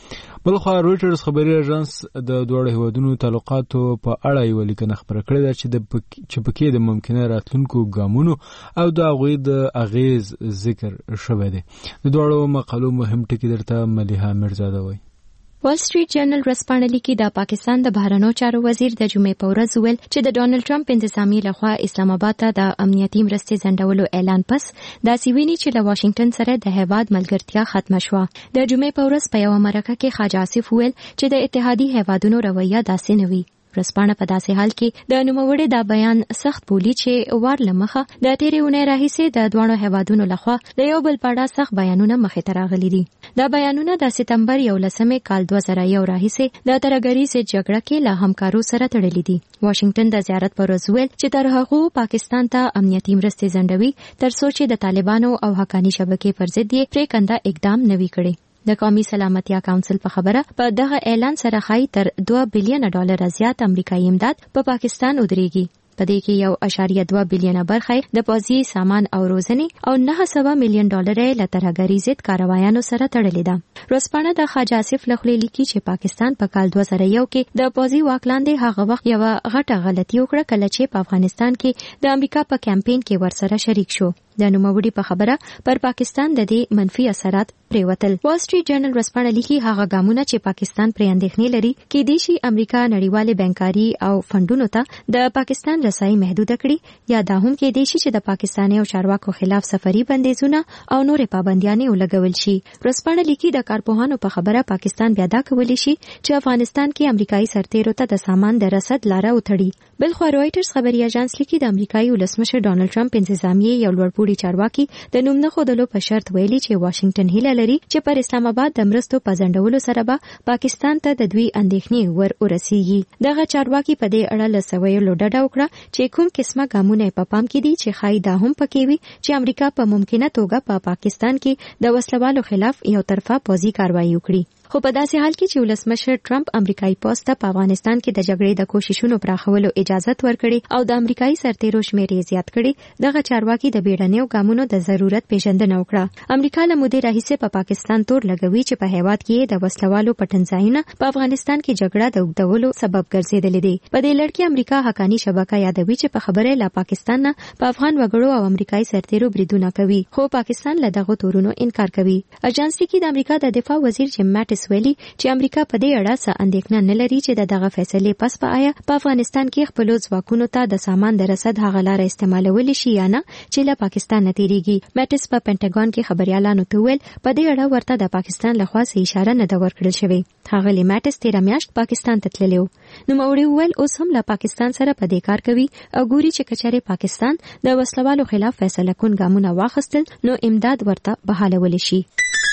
بل خو رويټرز خبري اژانس د دوه هیوادونو تعلقاتو په اړه یو لیکنه خبره کړې ده چې د چې پکې د ممکنه راتلونکو ګامونو او د هغوی د اغیز ذکر شوی دی. د دوه مقالو مهم ټکي درته ملیحه میرزاده وایي. وال سټریټ جرنل ورځپاڼه لیکي د پاکستان د بهرنیو چارو وزیر د جمعې په ورځ ویل چې د ډونالد ټرمپ انتظامیه لخوا اسلام آباد ته د امنیتي مرستې ځنډولو اعلان پس داسې ویني چې له واشنگټن سره د هیواد ملګرتیا ختمه شوه. د جمعې په ورځ په یوه مرکه کې خواجه آصف ویل چې د اتحادي هیوادونو رویه داسې نه وي. ورځپاڼه په داسې حال کې د نوموړي دا بیان سخت بولی چې وار لمخه د تیرې اونۍ راهیسې د دوه هیوادونو لخوا د یو بل په اړه سخت بیانونه مخې ته راغلي دي. دا بیانونه د سپتمبر یولسمې کال دوه زره یو راهیسې د ترهګریزې جګړه کې له همکارو سره تړلي دي. واشنگټن د زیارت پر ورځ ویل چې تر هغه پاکستان ته امنیتي مرستې ځنډوي تر څو چې د طالبانو او حقانی شبکې پر ضد یې پریکنده اقدام نوي کړي. د قومي سلامتیا کونسل په خبره په دغه اعلان سره خای تر دوه بلین ډالر زیات امریکایي امداد په پا پاکستان ودرېږي. په دې کې یو اشاریه دوه بلین برخه د پوځي سامان او روزنې او نه سوه میلیون ډالر له ترهګری ضد کاروایانو سره تړلې ده. ورځپاڼه د خواجه آصف لخوا لیکي چې پاکستان په کال دوه زره یو کې د پوځي واک لاندې هغه وخت یو غټه غلطي وکړه کله چې په افغانستان کې د امریکا په کمپاین کې ورسره شریک شو. د نوموړي په خبره پر پاکستان د دې منفي اثرات پریوتل. وال سټریټ جرنل ورځپاڼه لیکي هغه ګامونه چې پاکستان پرې اندېښنې لري کې د شي امریکا نړیوالې بانکاري او فندونو ته د پاکستان رسایي محدود کړي یا دا هم کې د شي چې د پاکستاني او چارواکو خلاف سفري بندیزونه او نورې پابندیاں ولګول شي. ورځپاڼه لیکي د کارپوهانو په خبره پاکستان بیا دا کولی شي چې افغانستان کې امریکایي سرتیرو ته د سامان د رسد لاره وتړي. بل خو رويټرز خبري اژانس لیکي د امریکایي ولسمشر ډونالد ټرمپ انتظامیه یو لوړپوړي چارواکي د نوم نه خودلو په شرط ویلي چې واشنگټن هیله لري چې پر اسلام آباد د مرستو په ځنډولو سره به پاکستان ته د دوی اندېښنې ور ورسیږي. دغه چارواکي په دې اړه له سویلو ډډه وکړه چې کوم قسمه ګامونه په پام کې دي چې خای دا هم پکې وي چې امریکا په ممکنه توګه په پا پاکستان کې د وسلوالو خلاف یو طرفه پوځي کاروایی وکړي. خو په داسې حال کې چې ولسمشر ټرمپ امریکایي پوسټ ته په افغانستان کې د جګړې د کوششونو پراخولو اجازه ورکړي او د امریکایي سرتیرو شمېر یې زیات کړي، دغه چارواکي د بیړنیو ګامونو د ضرورت پیژندنه وکړه. امریکا له مودې راهیسې په پاکستان تور لګوي چې په هیواد کې د وسلوالو پټنځایونه په افغانستان کې جګړه د اوږدولو سبب ګرځېدلې دي. په دې لړ کې امریکا حقانی شبکه یادوي چې په خبره له پاکستان نه په افغان وګړو او امریکایي سرتیرو بریدونه کوي، خو پاکستان له دغه تورونو انکار کوي. اژانس کې د امریکا د دفاع وزیر جیم ماټس ویلي چې امریکا په دې اړه څه اندېښنه نه لري چې د دغه فیصلې پس په آیا په افغانستان کې خپل ځواکونو ته د سامان د رسد هغه لاره استعمالول شي یا نه چې له پاکستان نه تیریږي. ماټس په پینټاګون کې خبريالانو ته ویل په دې اړه ورته د پاکستان لخوا څه اشاره نه ده ورکړل شوې. هغه ماټس تیر میاشت پاکستان ته تللی و. نو موري ویل اوس هم له پاکستان سره په دې کار کوي او ګوري چې کچره پاکستان د وسلوالو خلاف فیصله کون ګامونه واخیستل نو امداد ورته بحالول شي.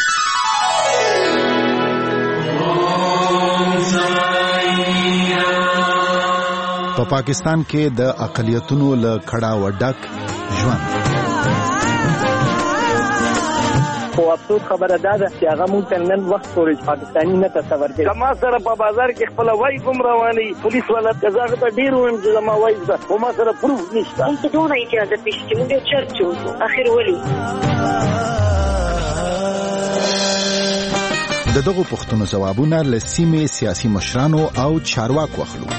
په پا پاکستان کې د اقلیتونو له کړه وډک ژوند. خو افسوس خبره ده چې هغه مونږ ته نن وخت پورې پاکستاني نه تصور کوي. کما سره په بازار کې خپل وای کوم رواني پولیس ولا قزاغه ته ډیر ویم چې ما وای ده خو ما سره پروف نشته. مونږ ته دونه اجازه پېښ چې موږ چرچو اخر ولي د دغه پښتنو جوابونه لسیمه سیاسي مشرانو او چارواکو اخلو.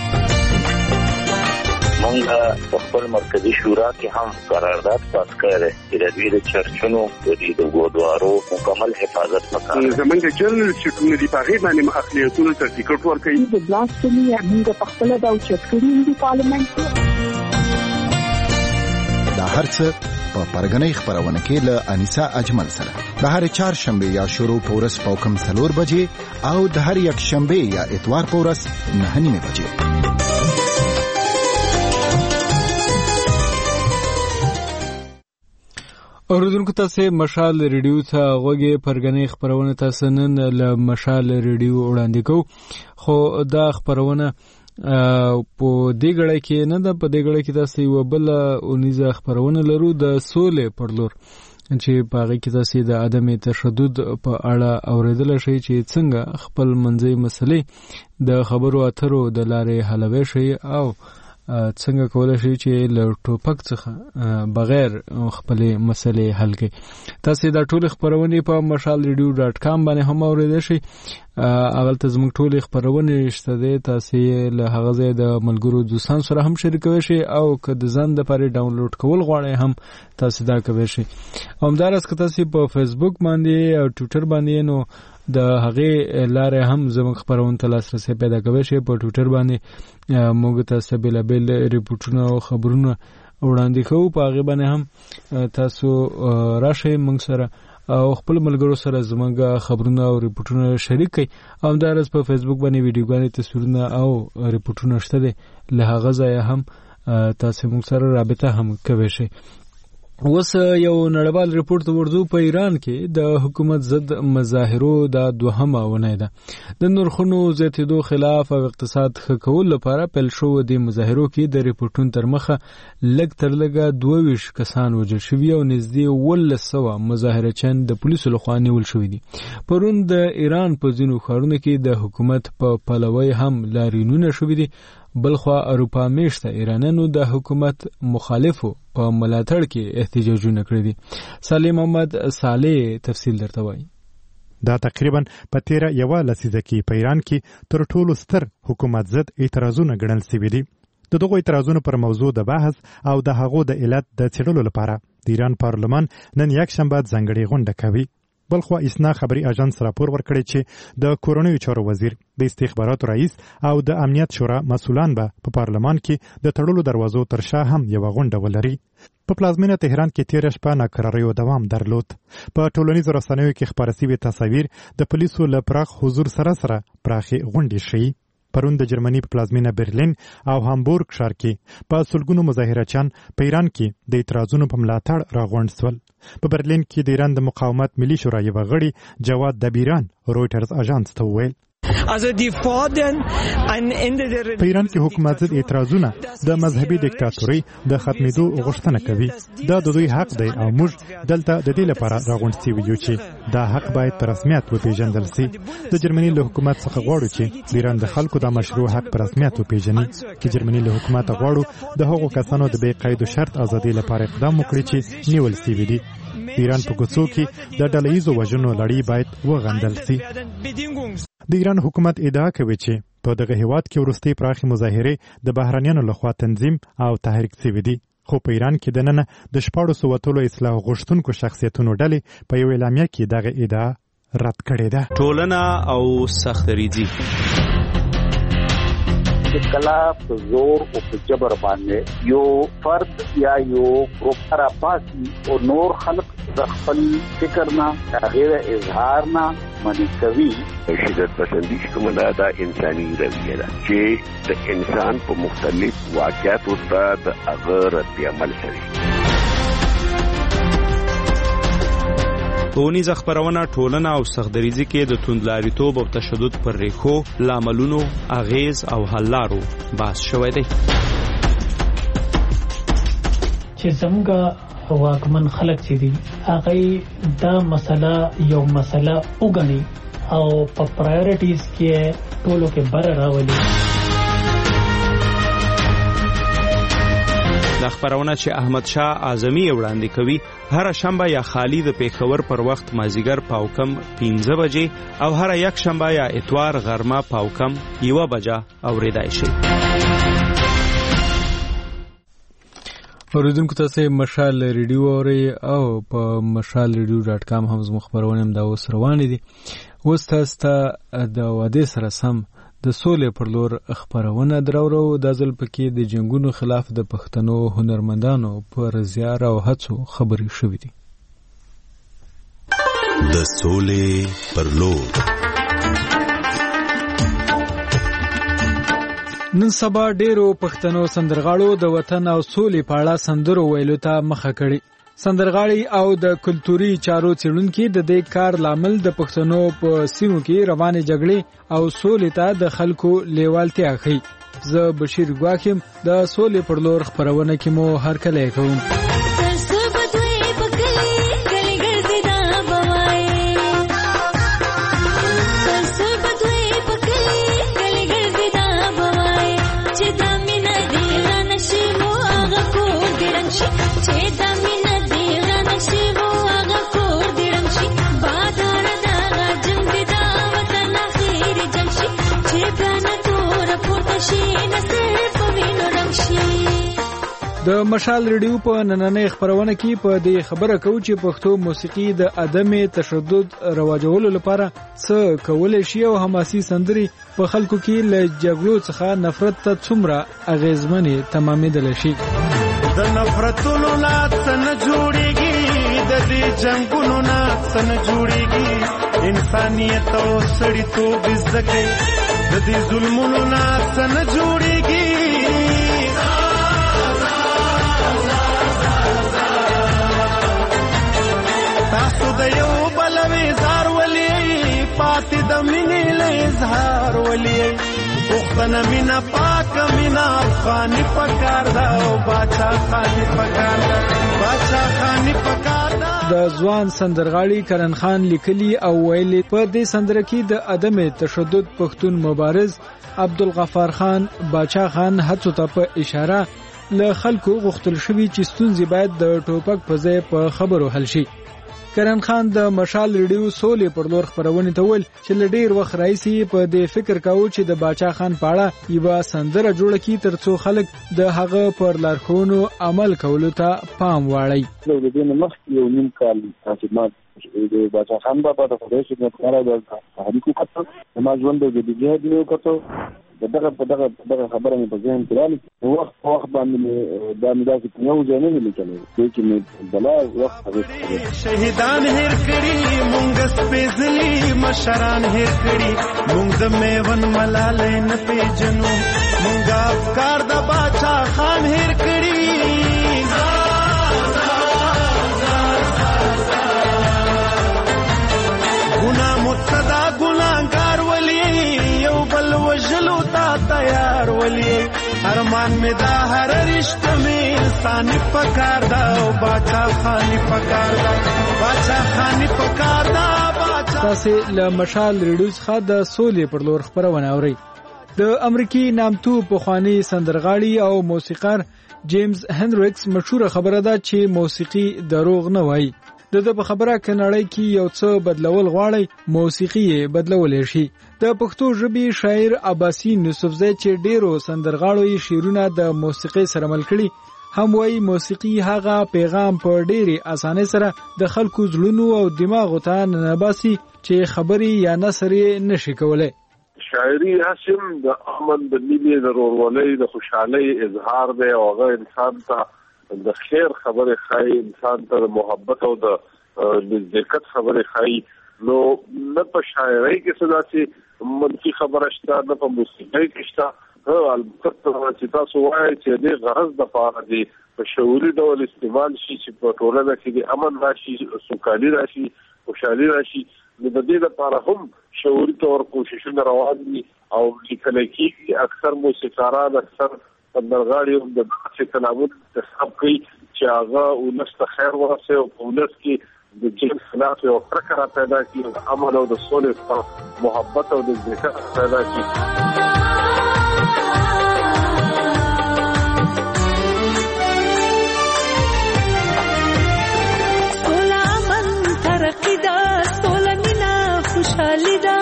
مونږ په خپل مرکزی شورا کې هم قرارداد پاس کړی چې د دوی د چرچونو د دې د ګودوارو مکمل حفاظت وکړي. زمونږ جنرال چې د پاغي باندې اقلیتونو ته ټیکټ ورکړي د بلاسفمي موږ په خپل د چټکړي د پارلیمنت دا هرڅه په پرګنۍ خبرونه کې له انیسا اجمل سره د هر چهارشنبه یا شروع پورس پوکم څلور بجې او د هر یک شنبه یا اتوار پورس نه نیمه بجې. اوریدونکو تاسو مشال ریډیو ته غوږی پرګنۍ خبرونه تاسو نن له مشال ریډیو وړاندې کوو، خو دا خبرونه په دې غړې کې نه ده. په دې غړې کې تاسو یو بل اونیزه خبرونه لرو د سولې پر لور چې په هغه کې تاسو د عدم تشدد په اړه اوریدل شي چې څنګه خپل منځي مسلې د خبرو اترو د لارې حلوي شي او څنګه کولای شي چې له ټوپک څخه بغیر خپلې مسلې حل کړي. تاسو دا ټول خبرونه په مشال ریډیو ډاټ کام باندې هم اوریدئ شئ. اول ته زموږ ټول خبرونه شته دي، تاسو له هغه ځای د ملګرو دوستان سره هم شریکوي شئ او که د ځان لپاره ډاونلوډ کول غواړئ هم تاسو دا کوئ شئ. همدارس که تاسو په فیسبوک باندې او ټویټر باندې نو د هغه لارې هم زموږ خبرونه ته لاسرسي پیدا کوي شي. په ټویټر باندې موږ تاسو بل بل ریپورتونه او خبرونه وړاندې کوو، په هغه باندې هم تاسو راشئ موږ سره او خپل ملګرو سره زموږ خبرونه او ریپورتونه شریک کړئ. همدارس په فیسبوک باندې ویډیوګانې، تصویرونه او ریپورتونه شته دي، له هغه ځای هم تاسو موږ سره رابطه هم کوئ شئ. اوس یو نړیوال ریپورت ورځو په ایران کې د حکومت ضد مظاهرو د دوهمه ونه ده. د نرخونو زیاتېدو خلاف او اقتصاد ښه کولو لپاره پیل شوو د مظاهرو کې د ریپورتونو تر مخه لږ تر لږه دوه ویشت کسان وژل شوي او نږدې اوولس سوه مظاهرچیان د پولیسو لخوا نیول شوي دي. پرون د ایران په ځینو ښارونو کې د حکومت په پلوۍ هم لاریونونه شوي دي. بلخوا اروپا میشته ایرانیانو د حکومت مخالفو په ملاتړ کې احتجاجونه کړی دي. صالح محمد صالح تفصیل درته وایي. دا تقریبا په تیره یوه لسیزه کې په ایران کې تر ټولو ستر حکومت ضد اعتراضونه ګڼل سوي دي. د دغو اعتراضونو پر موضوع د بحث او د هغو د علت د څېړلو لپاره د ایران پارلمان نن یکشنبه ځانګړې غونډه کوي. بلخوا اسنا خبري اژانس راپور ورکړی چې د کورونیو چارو وزیر، د استخباراتو رئیس او د امنیت شورا مسؤلان به په پارلمان کې د تړلو دروازو تر شا هم یوه غونډه ولري. په پلازمینه تهران کې تیره شپه ناکراریو دوام درلود. په ټولنیزو رسنیو کې خپاره سوي تصاویر د پولیسو له پراخ حضور سره سره پراخې غونډې ښیي. پرون د جرمني په پلازمینه برلین او هامبورګ ښار کې په سلګونو مظاهرچیان په ایران کې د اعتراضونو په ملاتړ راغونډ سول. په برلین کې د ایران د مقاومت ملي شورا یوه غړي جواد دبیران رویټرز اژانس ته وویل په ایران کې حکومت ضد اعتراضونه د مذهبي دیکتاتورۍ د ختمېدو غوښتنه کوي. دا د دوی حق دی او موږ دلته د دې لپاره راغونډ سوي یو چې دا حق باید په رسمیت وپېژندل سي. د جرمني له حکومت څخه غواړو چې د ایران د خلکو د مشروع حق په رسمیت وپېژني. چې جرمني له حکومت غواړو د هغو کسانو د بې قید و شرط ازادۍ لپاره اقدام وکړي چې نیول سوي دي. د ایران په کوڅو کې د ډله ییزو وژنو لړۍ باید وغندل سي. د ایران حکومت ادعا کوي چې په دغه هیواد کې وروستۍ پراخې مظاهرې د بهرنیانو لخوا تنظیم او تحریک سوي دي. خو په ایران کې دننه د شپاړسو وتلو اصلاح غوښتونکو شخصیتونو ډلې په یو اعلامیه کې دغه ادعا رد کړې ده. ټولنه او سختریزي کلا په زور او په جبر باندې یو فرد یا یو ګروپ را پاسي او نور خلق د خپل فکر نه غیر اظهار نه منې کوي. شدت پسندي کوم دا د انساني رویه ده چې د انسان په مختلف واقعاتو ته د هغه رد عمل کوي. ټولنیز خبرونه ټولنه او سختدریزي کې د توندلاریتوب او تشدد پر ریښو، لاملونو، اغیز او حل لارو بحث شوی دی. چې زموږ واکمن خلک چې دي هغه دا مسله یو مسله وګڼي او په پرایورټیز کې ټولو کې بر راولي. د خبرونه چې احمد شاه اعظمي وړاندې کوي هر شنبه یا خالی د پیښور پر وخت مازیګر پاوکم پنځه بجې او هر یک شنبه یا اتوار غرمه پاوکم یوه بجه اوریدای شي. اوریدونکو تاسو مشال ریډیو اوري او په مشال ریډیو ډاټ کام هم زموږ خبرونه هم دا اوس روانې دي. اوس تاسو ته د واده سره سم د سولې پر لور خبرونه درورو. د ځل پکې د جنگونو خلاف د پښتنو هنرمندانو پر زیار او هڅو خبرې شوې دي. د سولې پر لور نن سبا ډیرو پښتنو سندرغاړو د وطن او سولې په اړه سندرو ویلو ته مخه کړې. سندرغاړي او د کلتوري چارو څېړونکي د دې کار لامل د پښتنو په سیمو کې روانې جګړې او سولې ته د خلکو لیوالتیا ښيي. زه بشیر ګواکیم د سولې پر لور خبرونه کې مو هرکلی کوم. چې دا مینه دی د مشال ریډیو په نننۍ خبرونه کې په دې خبره کوو چې پښتو موسیقي د عدم تشدد رواجولو لپاره څه کولای شي او حماسي سندري په خلکو کې له جګړو څخه نفرت ته څومره اغیزمنې تمامېدل شي. د نفرتونو نه څنګه جوړيږي د دې جنگونو نه څنګه جوړيږي انسانيت او سړیتوب زده د دې ظلمونو نه څنګه جوړيږي تاسو د یو بل وزار ولي پاتې د مینې له اظهار ولي وختنه مینا پاک مینا افغاني پکار دا او باچا خاني پکار دا باچا خاني پکار دا. د ځوان سندرغاړي کرن خان لیکلي او ویلي په دې سندره کې د عدم تشدد پښتون مبارز عبدالغفار خان باچا خان هڅو ته په اشاره له خلکو غوښتل شوی چې ستونزې باید د ټوپک په ځای په خبرو حل شي. کرن خان د مشال ریډیو سولې پر لور خبرونه ته ول چې ل ډیر وخت راځي په دې فکر کاوه چې د باچا خان پاړه یو سندره جوړه کی ترڅو خلک د هغه پر لارښوونو عمل کولو ته پام واړي. د دې نه مخکې یو نیم کال تاسو د باچا خان بابا د خدای خدمت کارا د هریکو کتو ما ژوند د دې دی کتو دغه په دغه دغه خبره مې په ذهن کې راځي وخت په وخت باندې د امدادي په یو ځای نه لیکل چې مې بلا وخت هغه شهیدان هر کړي مونږ سپېزلي مشران هر کړي مونږ د میون ملالې نه پیژنو مونږ افکار د باچا خان هر کړي ګنا مصدا ګناګار ولي یو بل وجلو تا تیار ولي ارمان می دا هر رشتہ می انسان پکار دا باچا خانی پکار دا باچا خانی پکار دا باچا. تاسو له مشال ریډیو څخه د سولې پر لور خبرونه اورئ. د امریکای نامتو پخوانی سندرغاړي او موسیقار جیمز هنریکس مشهور خبره ده چې موسیقي دروغ نه وایي. د د په خبره کناړی کې یو څه بدلول غواړي موسیقي بدلول شي. د پښتو ژبې شاعر عباسی نصفزی چې ډیرو سندرغاړو یې شعرونه د موسیقي سره مل کړي هم وایي موسیقي هغه پیغام په ډیري اسانه سره د خلکو زړونو او دماغو ته ننباسي چې خبري یا نثر نشي کولای. شاعري هاشم د امن د ملي ضروري د خوشحالي اظهار دی او هغه انسان ته د خیر خبره خای انسان ته محبت او د نزدېکت خبره خای نو نه په شاعرۍ کې څه داسې منفي خبره شته نه په موسیقۍ کې شته هو البته چې تاسو وایي چې د غرض د پاره دی په شعوري ډول استعمال شي چې په ټولنه کې د امن راشي سوکالي راشي خوشحالي راشي نو د دې لپاره هم شعوري تور کوششونه روان دي او لیکل کېږي اکثر موسیقاران اکثر سندرغاړي هم د څه کلامونو تصحیح کوي چې هغه ولست خیر ورسه او ولست کې د جنس خلاف او کرکره پیدا کړي د امن او د سولې په محبت او د ذکر پیدا کړي. سولا من ترقی دا سولا مینا خوشحالی دا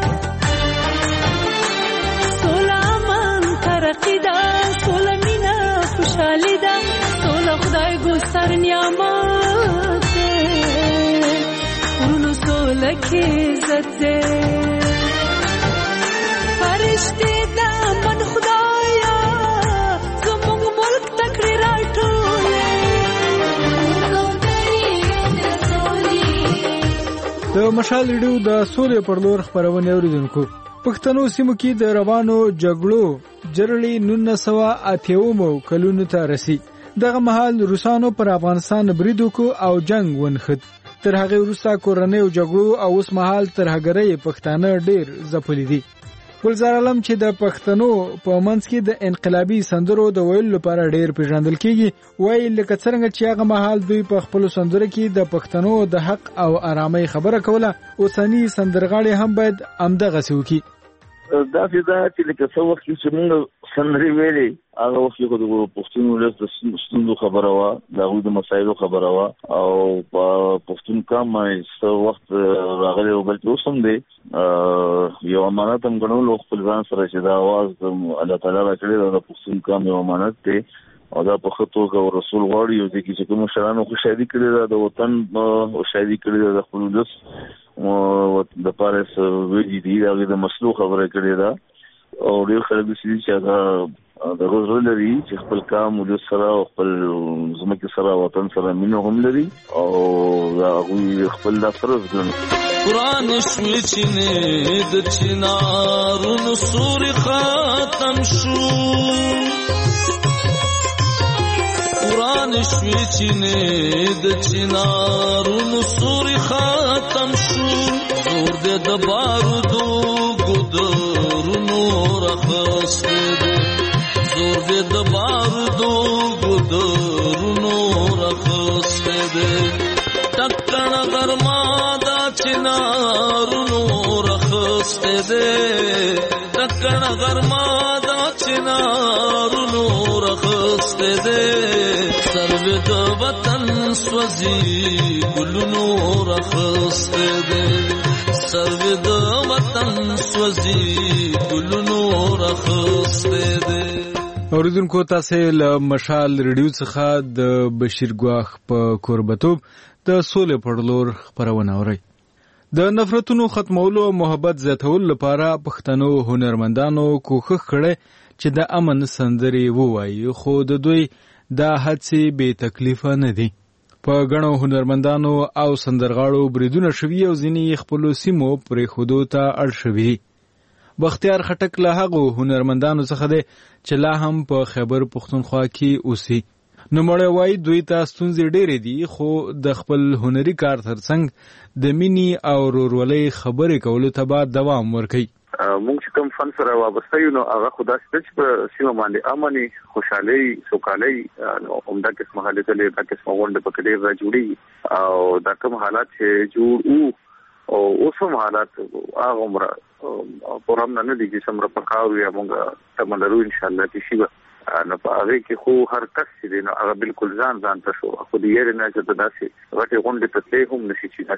سولا من ترقی دا سولا مینا خوشحالی دا سولا خدای گستر نعمت اونو سولا کی عزت دے فرشتے دا من خدایا زمونگ ملک تکری راٹولے د مشال ریډیو د سولې پر لور خبرونه اوریدونکو. پښتنو سیمو کې د روانو جګړو جرړې نولس سوه اته اومو کلونو ته رسی. دغه مهال روسانو پر افغانستان برید وکړ او جنگ ونښت. تر هغه وروسته کورنیو جګړو او اوس مهال ترهګرۍ پښتانه ډیر ځپلي دي. ګلزار عالم چې د پښتنو په منځ کې د انقلابي سندرو د ویلو لپاره ډیر پیژندل کیږي وایي لکه څنګه چې هغه مهال دوی په خپل سندرو کې د پښتنو د حق او آرامۍ خبره کوله اوسنی سندرغاړي هم باید همدغسې وکړي. دا چې دا چې لکه څه وخت چې موږ سندرې ویلې هغه وخت کې د پښتون ولس د ستونزو خبره وه د هغوی د مسایلو خبره وه او په پښتون کام څه وخت راغلی او بلکې اوس هم دی یو امانت هم ګڼلو خپل ځان سره چې دا اواز الله تعالی راکړی د پښتون کام یو امانت دی او دا په خطو کې رسول غواړي او د کې کوم شرانو خوشالي کړی دا د وطن او شادي کړی دا خپل دس او د پارس ویډي دی دا د مسلو خبره کړی دا او ډیر خلک چې دا د روزو لري چې خپل کام او سره خپل زمکه سره وطن سره مینه هم لري او دا خپل د فرض ګڼي قرآن شوی چینه د چنارونو سوري ختم شو قرآن شوی چینه د چنارونو سوري ختم شو زور دې د بارودو ګدرونو راخسته دې زور دې د بارودو ګدرونو راخسته دې ټکړه غرما چنارونو رخصته دې ټکړه غرما دا چنارونو رخصته دې سرو د وطن سوځي ګلونو رخصته دې سرو د وطن سوځي ګلونو رخصته دې اوریدونکو تاسو له مشال ریډیو څخه د بشیر ګواخ په قربتوب د سولې پړلور خبرونه اوري د نفرتونو ختمولو او محبت زیاتولو لپاره پښتنو هنرمندانو کوښښ کړي چې د امن سندري ووایي خو د دوی دا هڅې بې تکلیفه نه دي په غنو هنرمندانو او سندرغاړو بریدونه شوي او ځینې خپل سیمو پرې خودو ته اړ شوي بختیار خټک له هغو هنرمندانو څخه دی چې لا هم په خیبر پښتونخوا کې اوسي نو مړی وایي دوی ته ستونزې ډېرې دي خو د خپل هنري کار ترڅنګ د مینې او ورورولۍ خبرې کولو ته به دوام ورکوي موږ چې کوم فن سره وابسته یو نو هغه خو داسې چې په سیمه باندې امني خوشحالي سوکالي همدا قسمه حالت لري دا قسمه غونډه په کې ډېر جوړي او دا کوم حالات چې جوړ او اوس هم حالات هغه عمره پرم نه دي چې سمره پکاو یا موږ تملرو ان شاء الله چې شي نو په هغه کې خو هر کس چې نو هغه بالکل ځان ځان ته شو خو دې یې نه چې داسې غټي غونډې ته ته هم نشي چې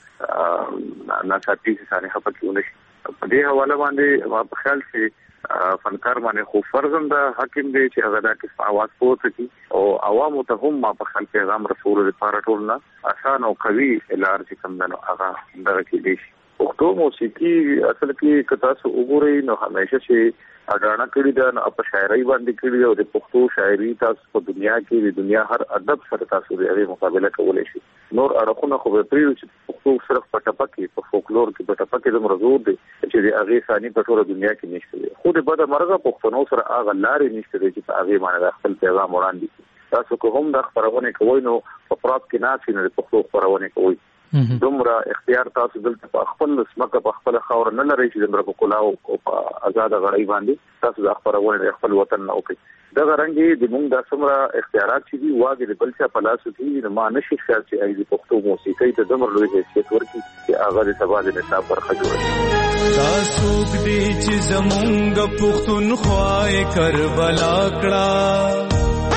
داسې نه ساتي چې ساري خپل کې ونشي په دې حواله باندې ما په خیال چې فنکار باندې خو فرض ده حاکم دی چې هغه د کس आवाज پورته کی او عوامو ته هم ما په خیال پیغام رسول لپاره ټولنا آسان او قوي اعلان چې کوم دنو هغه دغه کې دي پښتو موسیقي اصل کې کتا سو وګورئ نو همیشه چې اډانا کړی دا نه په شاعرۍ باندې کړی او د پښتو شاعري تاسو په دنیا کې د دنیا هر ادب سره تاسو د مقابله کولای شي نور اړخونه خو به پریو چې پښتو صرف په ټپکې په فولکلور کې په ټپکې د مرزور دي چې د هغه ثاني په ټوله دنیا کې نشته خو د بده مرغه پښتنو سره هغه لارې نشته چې په هغه باندې خپل پیغام وړاندې تاسو کوم د خبرونه کوي نو په پرات کې ناسي نه پښتو خبرونه کوي دومره اختیار تاسو دلته په خپل سمکه په خپل خاور نه لري چې زمره په کلاو او په آزاد غړی باندې تاسو د خبرونه خپل وطن نه وکړي دا غرانګي د موږ د سمره اختیارات چې دی واګې د بلچا په لاس کې نه ما نشي خیال چې اې د پښتو موسیقي ته دمر لوي حیثیت ورکړي چې هغه د سبا د نصاب برخه جوړي تاسو دې چې زمونږ پښتونخوا کربلا کړه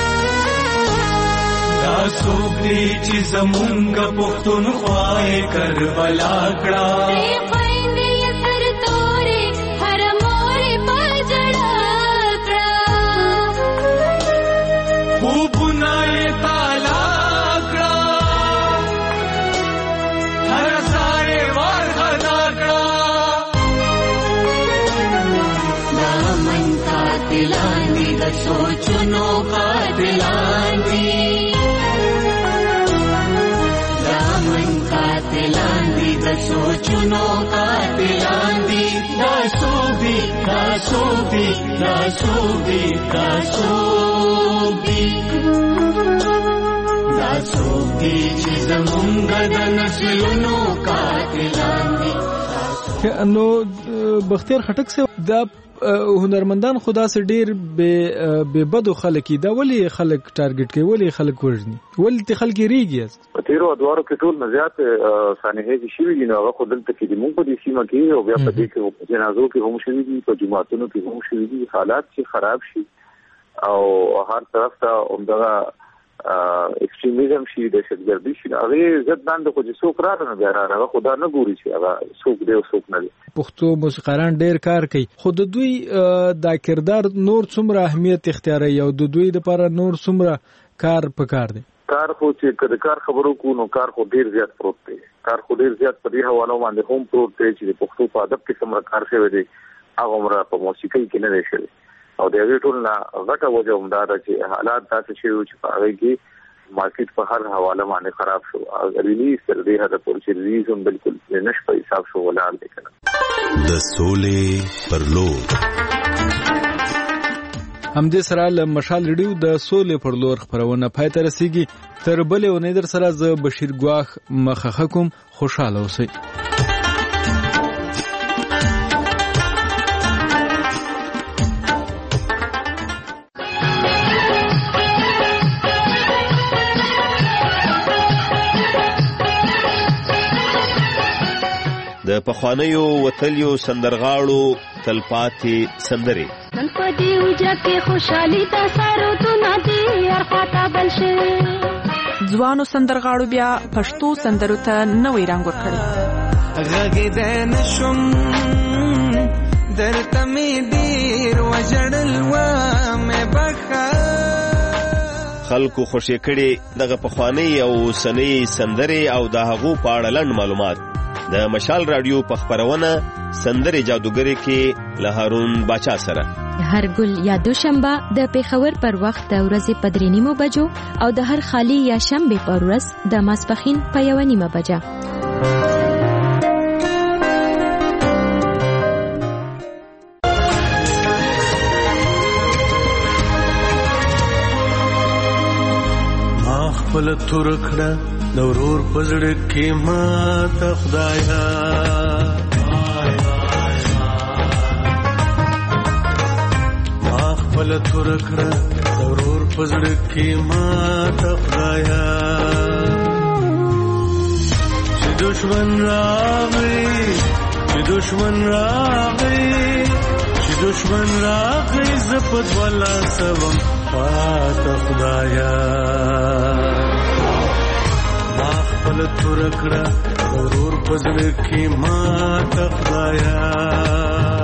تاسو دې چې زمونږ پښتونخوا کربلا کړه सोचनो कातिलांदी दामन कातिलांदी द सोचनो कातिलांदी दासोबी दासोबी दासोबी दासोबी दासोबी चीज़मुंग द नस्लनो कातिलांदी نو بختیار خټک سے دا هنرمندان خدا سره ډیر به بدو خلک دا ولی خلک ټارګټ کوي ولی خلک ورژني ولی ته خلک ریږي په تیرو ادوارو کې ټول مزيات سانحه کې شي وی نو هغه خودل ته کې د مونږ په دې سیمه کې او بیا په دې کې جنازو کې هم شوي دي په جماعتونو کې هم شوي دي حالات چې خراب شي او هر طرف ته عمدغه ایکستریمیزم شي د شدګردي شي هغه ضد باندې خو چې څوک راغله بیا راغله خدا نه ګوري چې هغه څوک دی او څوک نه دی. پښتو موسیقاران ډېر کار کوي خو د دوی د کردار نور څومره اهمیت اختیاروي او د دوی لپاره نور څومره کار پکار دی. کار خو چې کله کار خبرو کو نو کار خو ډیر زیات پروت دی. کار خو ډیر زیات په دې حواله باندې هم پروت دی چې پښتو په ادب کې څومره کار شوی دی هغه عمره په موسیقي کې نه دی شوی او د دې ټول نه غټه وجه هم دا ده چې حالات داسې شوي چې په هغه کې مارکیټ په هر حواله باندې خراب شو او ریلیز تر دې حد پورې چې ریلیز هم بالکل نش په حساب شو ولاړ دی کنه. د سولې پر لور همدې سره له مشال ریډیو د سولې پر لور خبرونه پای ته رسیږي. تر بلې ونې در سره ز بشیر ګواخ مخه کوم خوشاله اوسئ. د پخوانیو وتلیو سندرغاړو تلپاتې سندرې نن په دې وجه کې خوشحالي تا سارو تو نادي ارخاته بل شي ځوانو سندرغاړو بیا پښتو سندرو ته نوې رنګ ورکړی. غږ دې نشم درته مې ډېر وژړل ومې بخښه. خلکو خوشې کړي دغه پخوانۍ او اوسنۍ سندرې او د هغو په اړه لنډ معلومات د مشال رادیو په خبرونه سندرې جادوګری کې له هارون باچا سره هر ګل یا دوشنبه د پیښور پر وخت د ورځې په درې نیمو بجو او د هر خالی یا شنبه پر ورځ د ماسپښین په یو نیمه بجه. ما خپل تور کړه د ورور پزړه کې ما ته خدایا ما خپل تور کړه د ورور پزړه کې ما ته خدایا چې دشمن راغی چې دشمن راغی چې دشمن راغی زپد ولا سوم پات خدایا خپل تور کړه ورور پزړه کې ما ته خدایا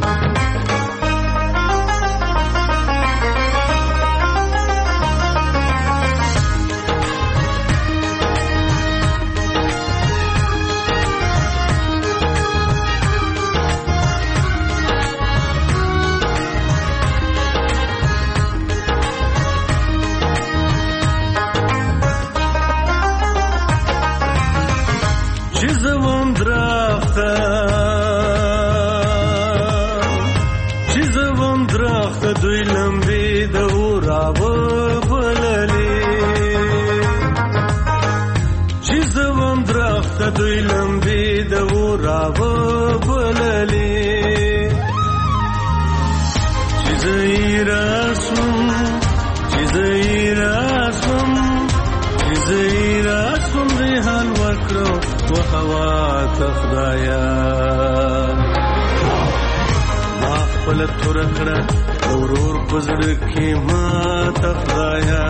دوی لمبي د وراو بللي چې زیراسم چې زیراسم چې زیراسم دې حال وکړو و هوا ته خدایا ما خپل تور کړه ورور پزړه کې ما ته خدایا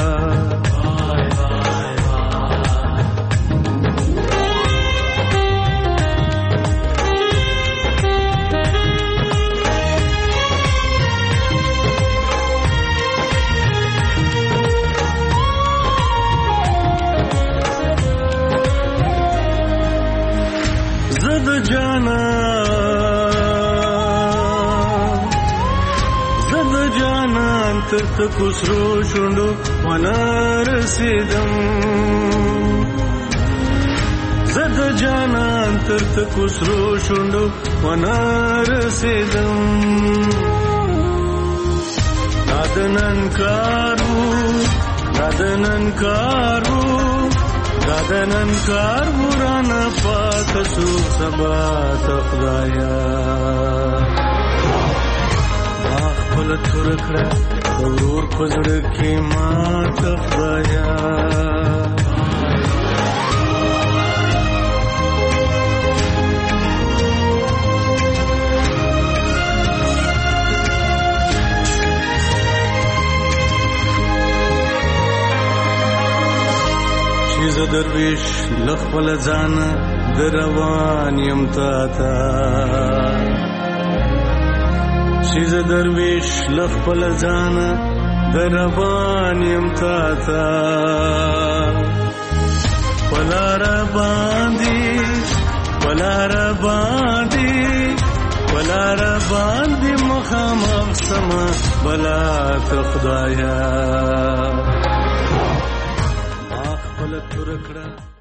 تر کوسرو شوندو ونار سیدم زد جانان تر کوسرو شوندو ونار سیدم دادنن کارو دادنن کارو دادنن کارو رانا پاتسو سبا تخدایا خپل تور کړه ورور پزړه کې ما ته خدایا درویش لخپل ځان دروان یم تا تا چې درویش لخپل ځان دروان یم تا تا پلار باندې پلار باندې پلار باندې مخامخ سما بلا ته خدایا ما خپل تر کړه